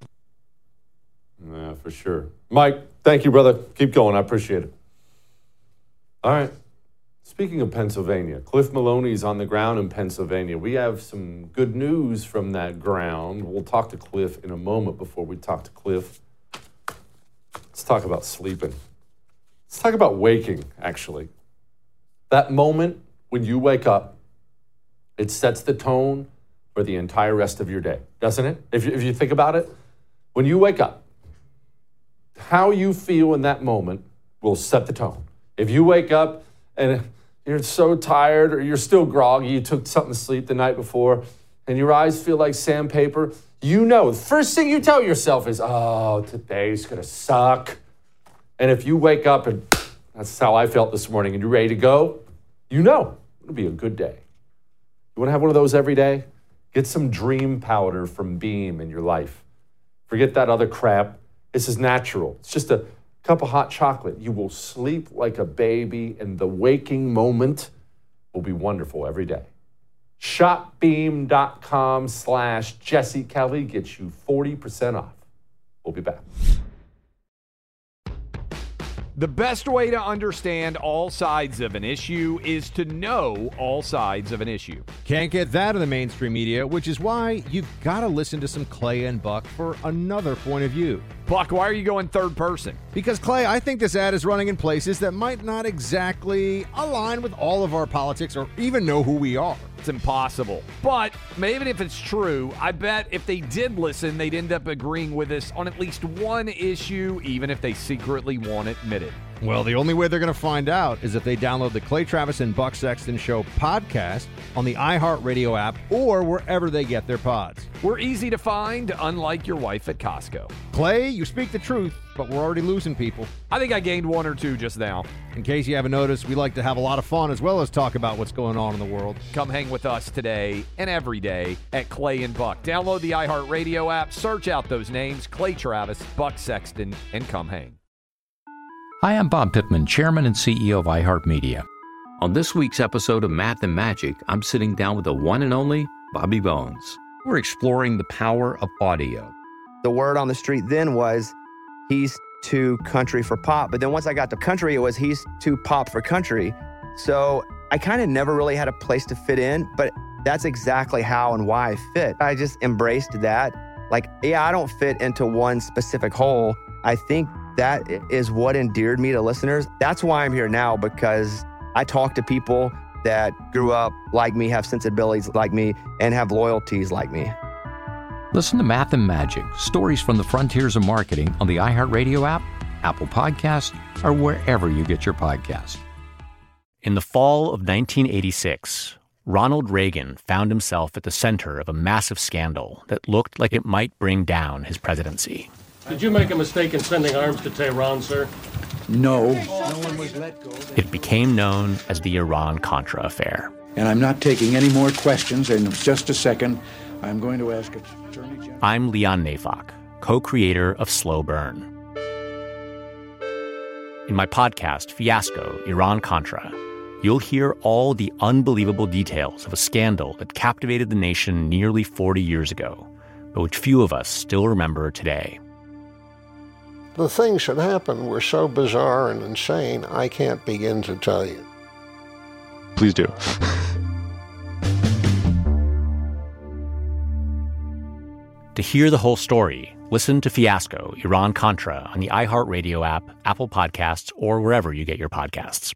Speaker 9: Yeah, for sure. Mike, thank you, brother. Keep going. I appreciate it. All right. Speaking of Pennsylvania, Cliff Maloney's on the ground in Pennsylvania. We have some good news from that ground. We'll talk to Cliff in a moment. Before we talk to Cliff, let's talk about sleeping. Let's talk about waking, actually. That moment when you wake up, it sets the tone for the entire rest of your day, doesn't it? If you, if you think about it, when you wake up, how you feel in that moment will set the tone. If you wake up and you're so tired or you're still groggy, you took something to sleep the night before, and your eyes feel like sandpaper, you know, the first thing you tell yourself is, oh, today's gonna suck. And if you wake up and that's how I felt this morning, and you're ready to go, you know it'll be a good day. You wanna have one of those every day? Get some dream powder from Beam in your life. Forget that other crap. This is natural. It's just a cup of hot chocolate. You will sleep like a baby, and the waking moment will be wonderful every day. Shopbeam.com slash Jesse Kelly gets you forty percent off. We'll be back.
Speaker 5: The best way to understand all sides of an issue is to know all sides of an issue.
Speaker 4: Can't get that in the mainstream media, which is why you've got to listen to some Clay and Buck for another point of view.
Speaker 5: Buck, why are you going third person?
Speaker 4: Because, Clay, I think this ad is running in places that might not exactly align with all of our politics or even know who we are.
Speaker 5: It's impossible. But maybe if it's true, I bet if they did listen, they'd end up agreeing with us on at least one issue, even if they secretly won't admit it.
Speaker 4: Well, the only way they're going to find out is if they download the Clay Travis and Buck Sexton Show podcast on the iHeartRadio app or wherever they get their pods.
Speaker 5: We're easy to find, unlike your wife at Costco.
Speaker 4: Clay, you speak the truth, but we're already losing people.
Speaker 5: I think I gained one or two just now.
Speaker 4: In case you haven't noticed, we like to have a lot of fun as well as talk about what's going on in the world.
Speaker 5: Come hang with us today and every day at Clay and Buck. Download the iHeartRadio app, search out those names, Clay Travis, Buck Sexton, and come hang.
Speaker 2: Hi, I'm Bob Pittman, Chairman and C E O of iHeartMedia. On this week's episode of Math and Magic, I'm sitting down with the one and only Bobby Bones. We're exploring the power of audio.
Speaker 3: The word on the street then was he's too country for pop. But then once I got to country, it was he's too pop for country. So I kind of never really had a place to fit in, but that's exactly how and why I fit. I just embraced that. Like, yeah, I don't fit into one specific hole. I think that is what endeared me to listeners. That's why I'm here now, because I talk to people that grew up like me, have sensibilities like me, and have loyalties like me.
Speaker 2: Listen to Math and Magic, stories from the frontiers of marketing on the iHeartRadio app, Apple Podcasts, or wherever you get your podcasts.
Speaker 6: In the fall of nineteen eighty-six, Ronald Reagan found himself at the center of a massive scandal that looked like it might bring down his presidency.
Speaker 14: Did you make a mistake in sending arms to Tehran, sir?
Speaker 15: No. No one was let go.
Speaker 6: It became known as the Iran-Contra affair.
Speaker 15: And I'm not taking any more questions. In just a second, I'm going to ask Attorney General.
Speaker 6: I'm Leon Neyfakh, co-creator of Slow Burn. In my podcast, Fiasco, Iran-Contra, you'll hear all the unbelievable details of a scandal that captivated the nation nearly forty years ago, but which few of us still remember today.
Speaker 7: The things that happened were so bizarre and insane, I can't begin to tell you.
Speaker 16: Please do.
Speaker 6: To hear the whole story, listen to Fiasco, Iran-Contra on the iHeartRadio app, Apple Podcasts, or wherever you get your podcasts.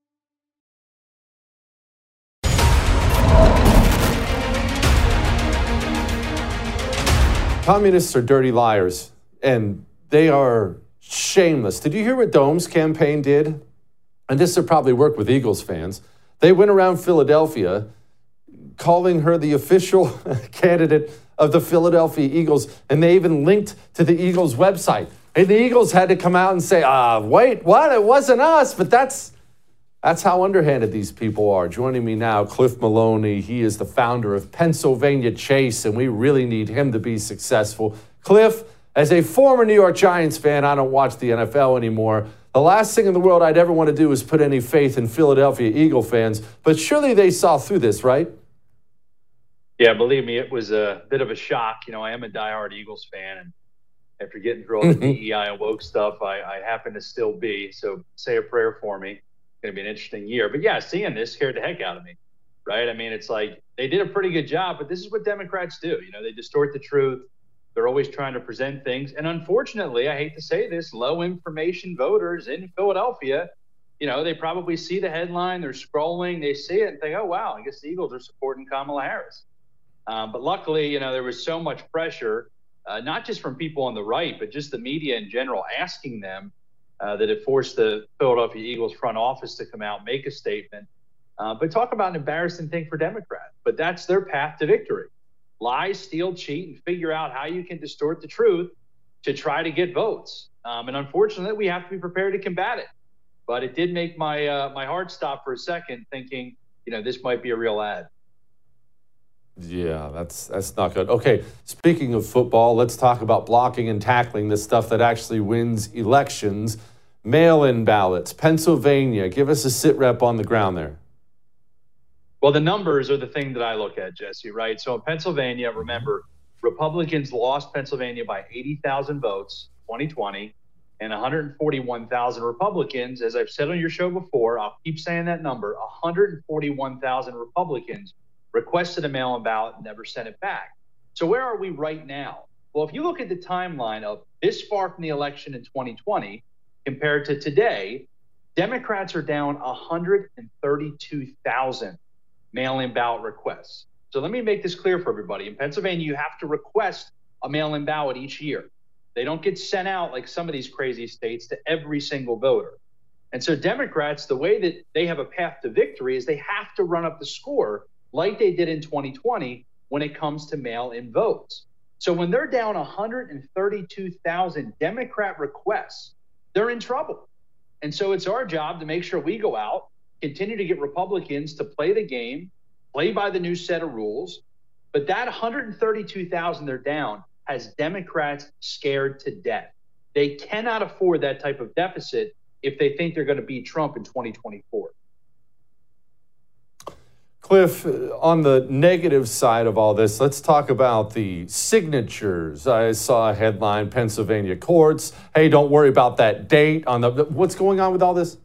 Speaker 9: Communists are dirty liars, and they are shameless. Did you hear what Dome's campaign did? And this would probably work with Eagles fans. They went around Philadelphia calling her the official candidate of the Philadelphia Eagles, and they even linked to the Eagles website. And the Eagles had to come out and say, ah, wait, what? It wasn't us, but that's that's how underhanded these people are. Joining me now, Cliff Maloney. He is the founder of Pennsylvania Chase, and we really need him to be successful. Cliff, as a former New York Giants fan, I don't watch the N F L anymore. The last thing in the world I'd ever want to do is put any faith in Philadelphia Eagle fans, but surely they saw through this, right?
Speaker 8: Yeah, believe me, it was a bit of a shock. You know, I am a diehard Eagles fan, and after getting through all the D E I and woke stuff, I, I happen to still be. So say a prayer for me. It's going to be an interesting year. But yeah, seeing this scared the heck out of me, right? I mean, it's like they did a pretty good job, but this is what Democrats do. You know, they distort the truth. They're always trying to present things. And unfortunately, I hate to say this, low information voters in Philadelphia, you know, they probably see the headline, they're scrolling, they see it and think, oh, wow, I guess the Eagles are supporting Kamala Harris. Um, but luckily, you know, there was so much pressure, uh, not just from people on the right, but just the media in general asking them uh, that it forced the Philadelphia Eagles front office to come out, make a statement. Uh, but talk about an embarrassing thing for Democrats. But that's their path to victory. Lie, steal, cheat, and figure out how you can distort the truth to try to get votes. Um, and unfortunately, we have to be prepared to combat it. But it did make my uh, my heart stop for a second, thinking, you know, this might be a real ad.
Speaker 9: Yeah, that's that's not good. Okay, speaking of football, let's talk about blocking and tackling, the stuff that actually wins elections. Mail-in ballots, Pennsylvania. Give us a sit rep on the ground there.
Speaker 8: Well, the numbers are the thing that I look at, Jesse, right? So in Pennsylvania, remember, Republicans lost Pennsylvania by eighty thousand votes in twenty twenty, and one hundred forty-one thousand Republicans, as I've said on your show before, I'll keep saying that number, one hundred forty-one thousand Republicans requested a mail-in ballot and never sent it back. So where are we right now? Well, if you look at the timeline of this far from the election in twenty twenty compared to today, Democrats are down one hundred thirty-two thousand mail-in ballot requests. So let me make this clear for everybody. In Pennsylvania, you have to request a mail-in ballot each year. They don't get sent out like some of these crazy states to every single voter. And so Democrats, the way that they have a path to victory is they have to run up the score like they did in twenty twenty when it comes to mail-in votes. So when they're down one hundred thirty-two thousand Democrat requests, they're in trouble. And so it's our job to make sure we go out, continue to get Republicans to play the game, play by the new set of rules. But that one hundred thirty-two thousand they're down has Democrats scared to death. They cannot afford that type of deficit if they think they're going to beat Trump in twenty twenty-four.
Speaker 9: Cliff, on the negative side of all this, let's talk about the signatures. I saw a headline, Pennsylvania courts. Hey, don't worry about that date on the, what's going on with all this?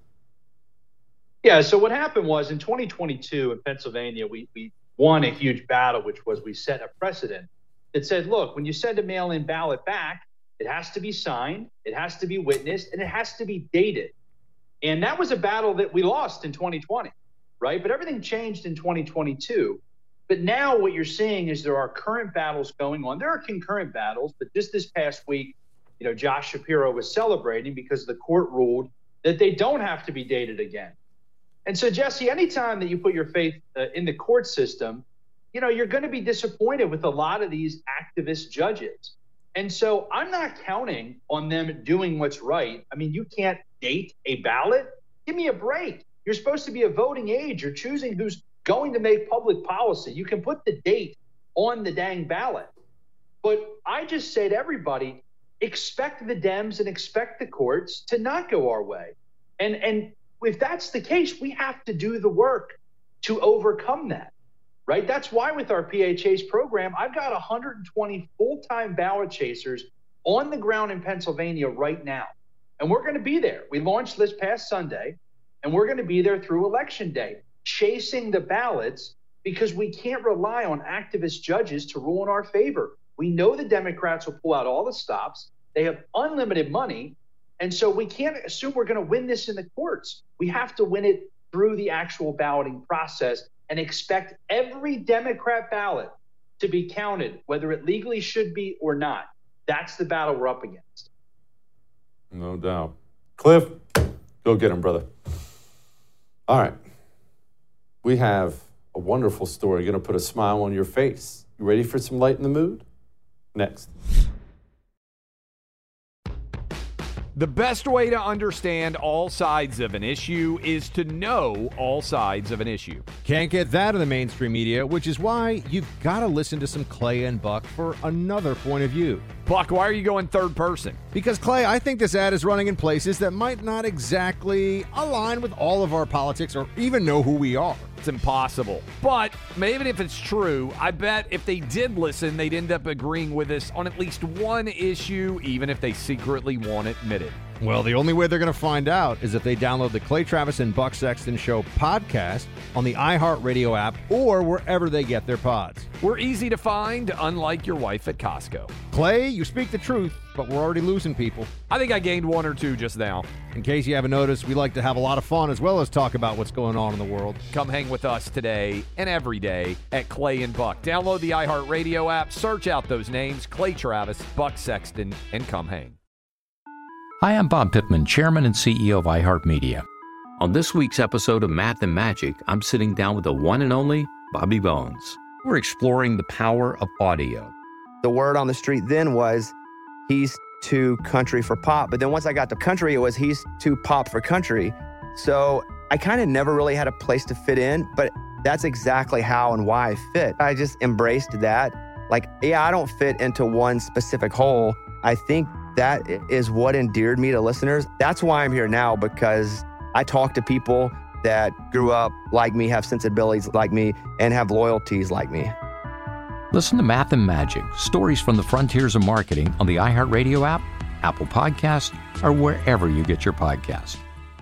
Speaker 8: Yeah, so what happened was in twenty twenty-two in Pennsylvania, we, we won a huge battle, which was we set a precedent that said, look, when you send a mail-in ballot back, it has to be signed, it has to be witnessed, and it has to be dated. And that was a battle that we lost in twenty twenty. Right? But everything changed in twenty twenty-two. But now what you're seeing is there are current battles going on. There are concurrent battles, but just this past week, you know, Josh Shapiro was celebrating because the court ruled that they don't have to be dated again. And so, Jesse, anytime that you put your faith uh, in the court system, you know, you're going to be disappointed with a lot of these activist judges. And so I'm not counting on them doing what's right. I mean, you can't date a ballot. Give me a break. You're supposed to be a voting age. You're choosing who's going to make public policy. You can put the date on the dang ballot. But I just say to everybody, expect the Dems and expect the courts to not go our way. And, and if that's the case, we have to do the work to overcome that, right? That's why with our P A Chase program, I've got one hundred twenty full-time ballot chasers on the ground in Pennsylvania right now. And we're going to be there. We launched this past Sunday. And we're going to be there through Election Day, chasing the ballots because we can't rely on activist judges to rule in our favor. We know the Democrats will pull out all the stops. They have unlimited money. And so we can't assume we're going to win this in the courts. We have to win it through the actual balloting process and expect every Democrat ballot to be counted, whether it legally should be or not. That's the battle we're up against.
Speaker 9: No doubt. Cliff, go get him, brother. All right. We have a wonderful story. Going to put a smile on your face. You ready for some light in the mood? Next.
Speaker 5: The best way to understand all sides of an issue is to know all sides of an issue.
Speaker 4: Can't get that in the mainstream media, which is why you've got to listen to some Clay and Buck for another point of view.
Speaker 5: Buck, why are you going third person?
Speaker 4: Because, Clay, I think this ad is running in places that might not exactly align with all of our politics or even know who we are.
Speaker 5: It's impossible. But even if it's true, I bet if they did listen, they'd end up agreeing with us on at least one issue, even if they secretly won't admit it.
Speaker 4: Well, the only way they're going to find out is if they download the Clay Travis and Buck Sexton Show podcast on the iHeartRadio app or wherever they get their pods.
Speaker 5: We're easy to find, unlike your wife at Costco.
Speaker 4: Clay, you speak the truth, but we're already losing people.
Speaker 5: I think I gained one or two just now.
Speaker 4: In case you haven't noticed, we like to have a lot of fun as well as talk about what's going on in the world.
Speaker 5: Come hang with us today and every day at Clay and Buck. Download the iHeartRadio app, search out those names, Clay Travis, Buck Sexton, and come hang.
Speaker 2: Hi, I'm Bob Pittman, Chairman and C E O of iHeartMedia. On this week's episode of Math and Magic, I'm sitting down with the one and only Bobby Bones. We're exploring the power of audio.
Speaker 3: The word on the street then was he's too country for pop. But then once I got to country, it was he's too pop for country. So I kind of never really had a place to fit in, but that's exactly how and why I fit. I just embraced that. Like, yeah, I don't fit into one specific hole. I think that is what endeared me to listeners. That's why I'm here now, because I talk to people that grew up like me, have sensibilities like me, and have loyalties like me.
Speaker 2: Listen to Math and Magic, stories from the frontiers of marketing on the iHeartRadio app, Apple Podcasts, or wherever you get your podcasts.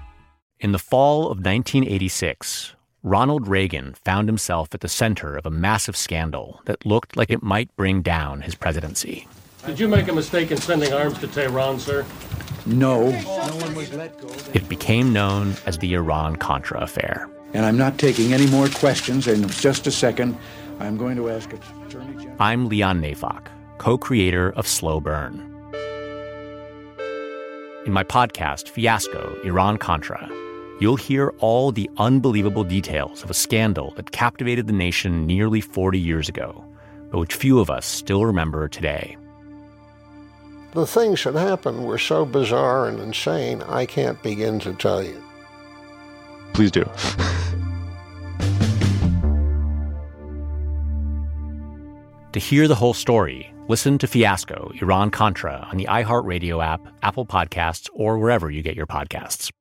Speaker 6: In the fall of nineteen eighty-six, Ronald Reagan found himself at the center of a massive scandal that looked like it might bring down his presidency.
Speaker 14: Did you make a mistake in sending arms to Tehran, sir?
Speaker 15: No. No one was let go.
Speaker 6: It became known as the Iran-Contra affair.
Speaker 15: And I'm not taking any more questions. In just a second, I'm going to ask Attorney General.
Speaker 6: I'm Leon Neyfakh, co-creator of Slow Burn. In my podcast, Fiasco, Iran-Contra, you'll hear all the unbelievable details of a scandal that captivated the nation nearly forty years ago, but which few of us still remember today.
Speaker 7: The things that happened were so bizarre and insane, I can't begin to tell you.
Speaker 16: Please do.
Speaker 6: To hear the whole story, listen to Fiasco, Iran-Contra on the iHeartRadio app, Apple Podcasts, or wherever you get your podcasts.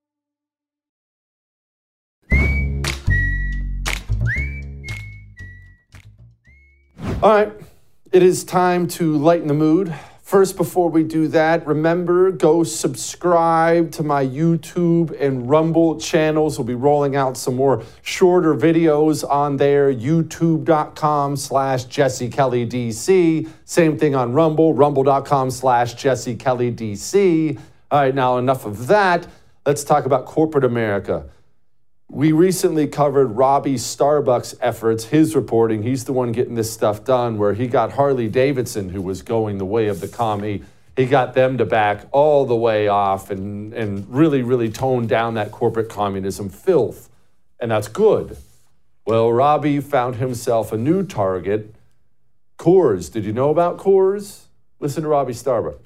Speaker 9: All right, it is time to lighten the mood. First, before we do that, remember, go subscribe to my YouTube and Rumble channels. We'll be rolling out some more shorter videos on there, youtube.com slash Jesse Kelly DC. Same thing on Rumble, rumble.com slash Jesse Kelly DC. All right, now enough of that. Let's talk about corporate America. We recently covered Robbie Starbuck's efforts, his reporting. He's the one getting this stuff done, where he got Harley Davidson, who was going the way of the commie. He got them to back all the way off and, and really, really tone down that corporate communism filth. And that's good. Well, Robbie found himself a new target, Coors. Did you know about Coors? Listen to Robbie Starbuck.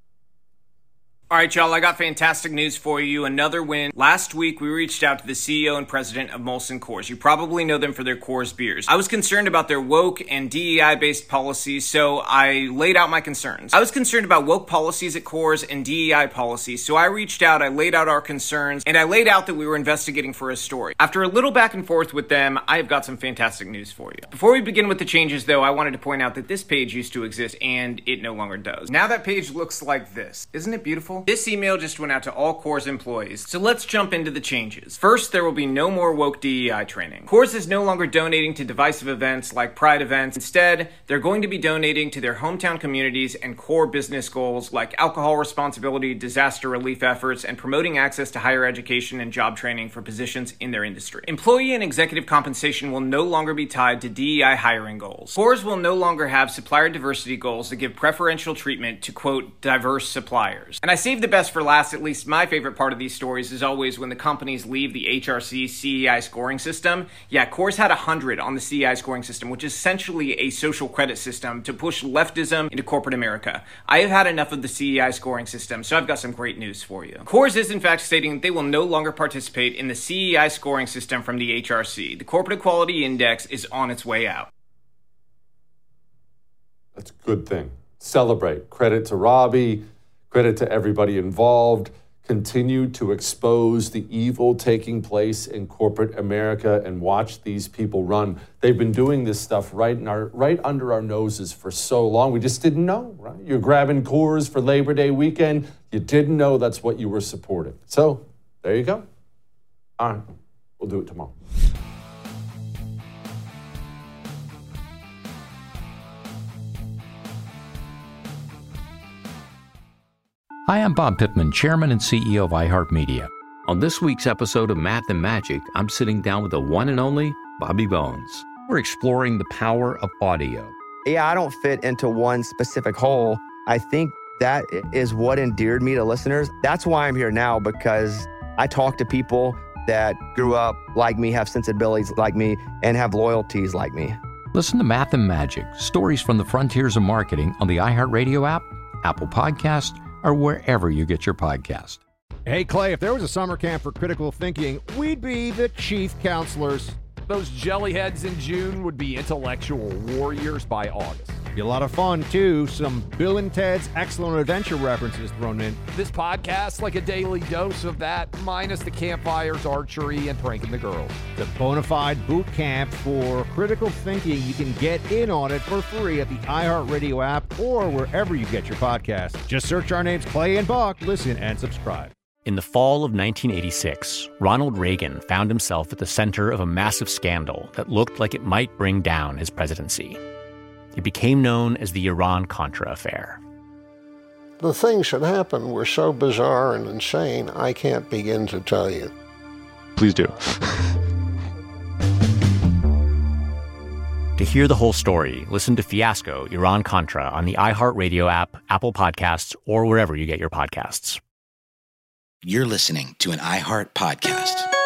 Speaker 10: All right, y'all, I got fantastic news for you. Another win. Last week, we reached out to the C E O and president of Molson Coors. You probably know them for their Coors beers. I was concerned about their woke and D E I-based policies, so I laid out my concerns. I was concerned about woke policies at Coors and D E I policies, so I reached out, I laid out our concerns, and I laid out that we were investigating for a story. After a little back and forth with them, I have got some fantastic news for you. Before we begin with the changes, though, I wanted to point out that this page used to exist, and it no longer does. Now that page looks like this. Isn't it beautiful? This email just went out to all Coors employees, so let's jump into the changes. First, there will be no more woke D E I training. Coors is no longer donating to divisive events like Pride events. Instead, they're going to be donating to their hometown communities and core business goals like alcohol responsibility, disaster relief efforts, and promoting access to higher education and job training for positions in their industry. Employee and executive compensation will no longer be tied to D E I hiring goals. Coors will no longer have supplier diversity goals that give preferential treatment to, quote, diverse suppliers. And I saved the best for last. At least my favorite part of these stories is always when the companies leave the H R C C E I scoring system. Yeah, Coors had one hundred on the C E I scoring system, which is essentially a social credit system to push leftism into corporate America. I have had enough of the C E I scoring system, so I've got some great news for you. Coors is in fact stating that they will no longer participate in the C E I scoring system from the H R C. The Corporate Equality Index is on its way out.
Speaker 9: That's a good thing. Celebrate. Credit to Robbie. Credit to everybody involved. Continue to expose the evil taking place in corporate America and watch these people run. They've been doing this stuff right in our, right under our noses for so long. We just didn't know, right? You're grabbing Coors for Labor Day weekend. You didn't know that's what you were supporting. So there you go. All right, we'll do it tomorrow.
Speaker 2: Hi, I'm Bob Pittman, Chairman and C E O of iHeartMedia. On this week's episode of Math and Magic, I'm sitting down with the one and only Bobby Bones. We're exploring the power of audio.
Speaker 3: Yeah, I don't fit into one specific hole. I think that is what endeared me to listeners. That's why I'm here now, because I talk to people that grew up like me, have sensibilities like me, and have loyalties like me.
Speaker 2: Listen to Math and Magic, stories from the frontiers of marketing on the iHeartRadio app, Apple Podcasts, or wherever you get your podcast.
Speaker 4: Hey, Clay, if there was a summer camp for critical thinking, we'd be the chief counselors.
Speaker 5: Those jellyheads in June would be intellectual warriors by August.
Speaker 4: Be a lot of fun, too. Some Bill and Ted's Excellent Adventure references thrown in.
Speaker 5: This podcast, like a daily dose of that, minus the campfires, archery, and pranking the girls.
Speaker 4: The bona fide boot camp for critical thinking. You can get in on it for free at the iHeartRadio app or wherever you get your podcasts. Just search our names, Clay and Buck. Listen and subscribe.
Speaker 6: In the fall of nineteen eighty-six, Ronald Reagan found himself at the center of a massive scandal that looked like it might bring down his presidency. It became known as the Iran-Contra affair.
Speaker 7: The things that happened were so bizarre and insane, I can't begin to tell you.
Speaker 16: Please do.
Speaker 6: To hear the whole story, listen to Fiasco, Iran-Contra on the iHeartRadio app, Apple Podcasts, or wherever you get your podcasts.
Speaker 11: You're listening to an iHeart podcast.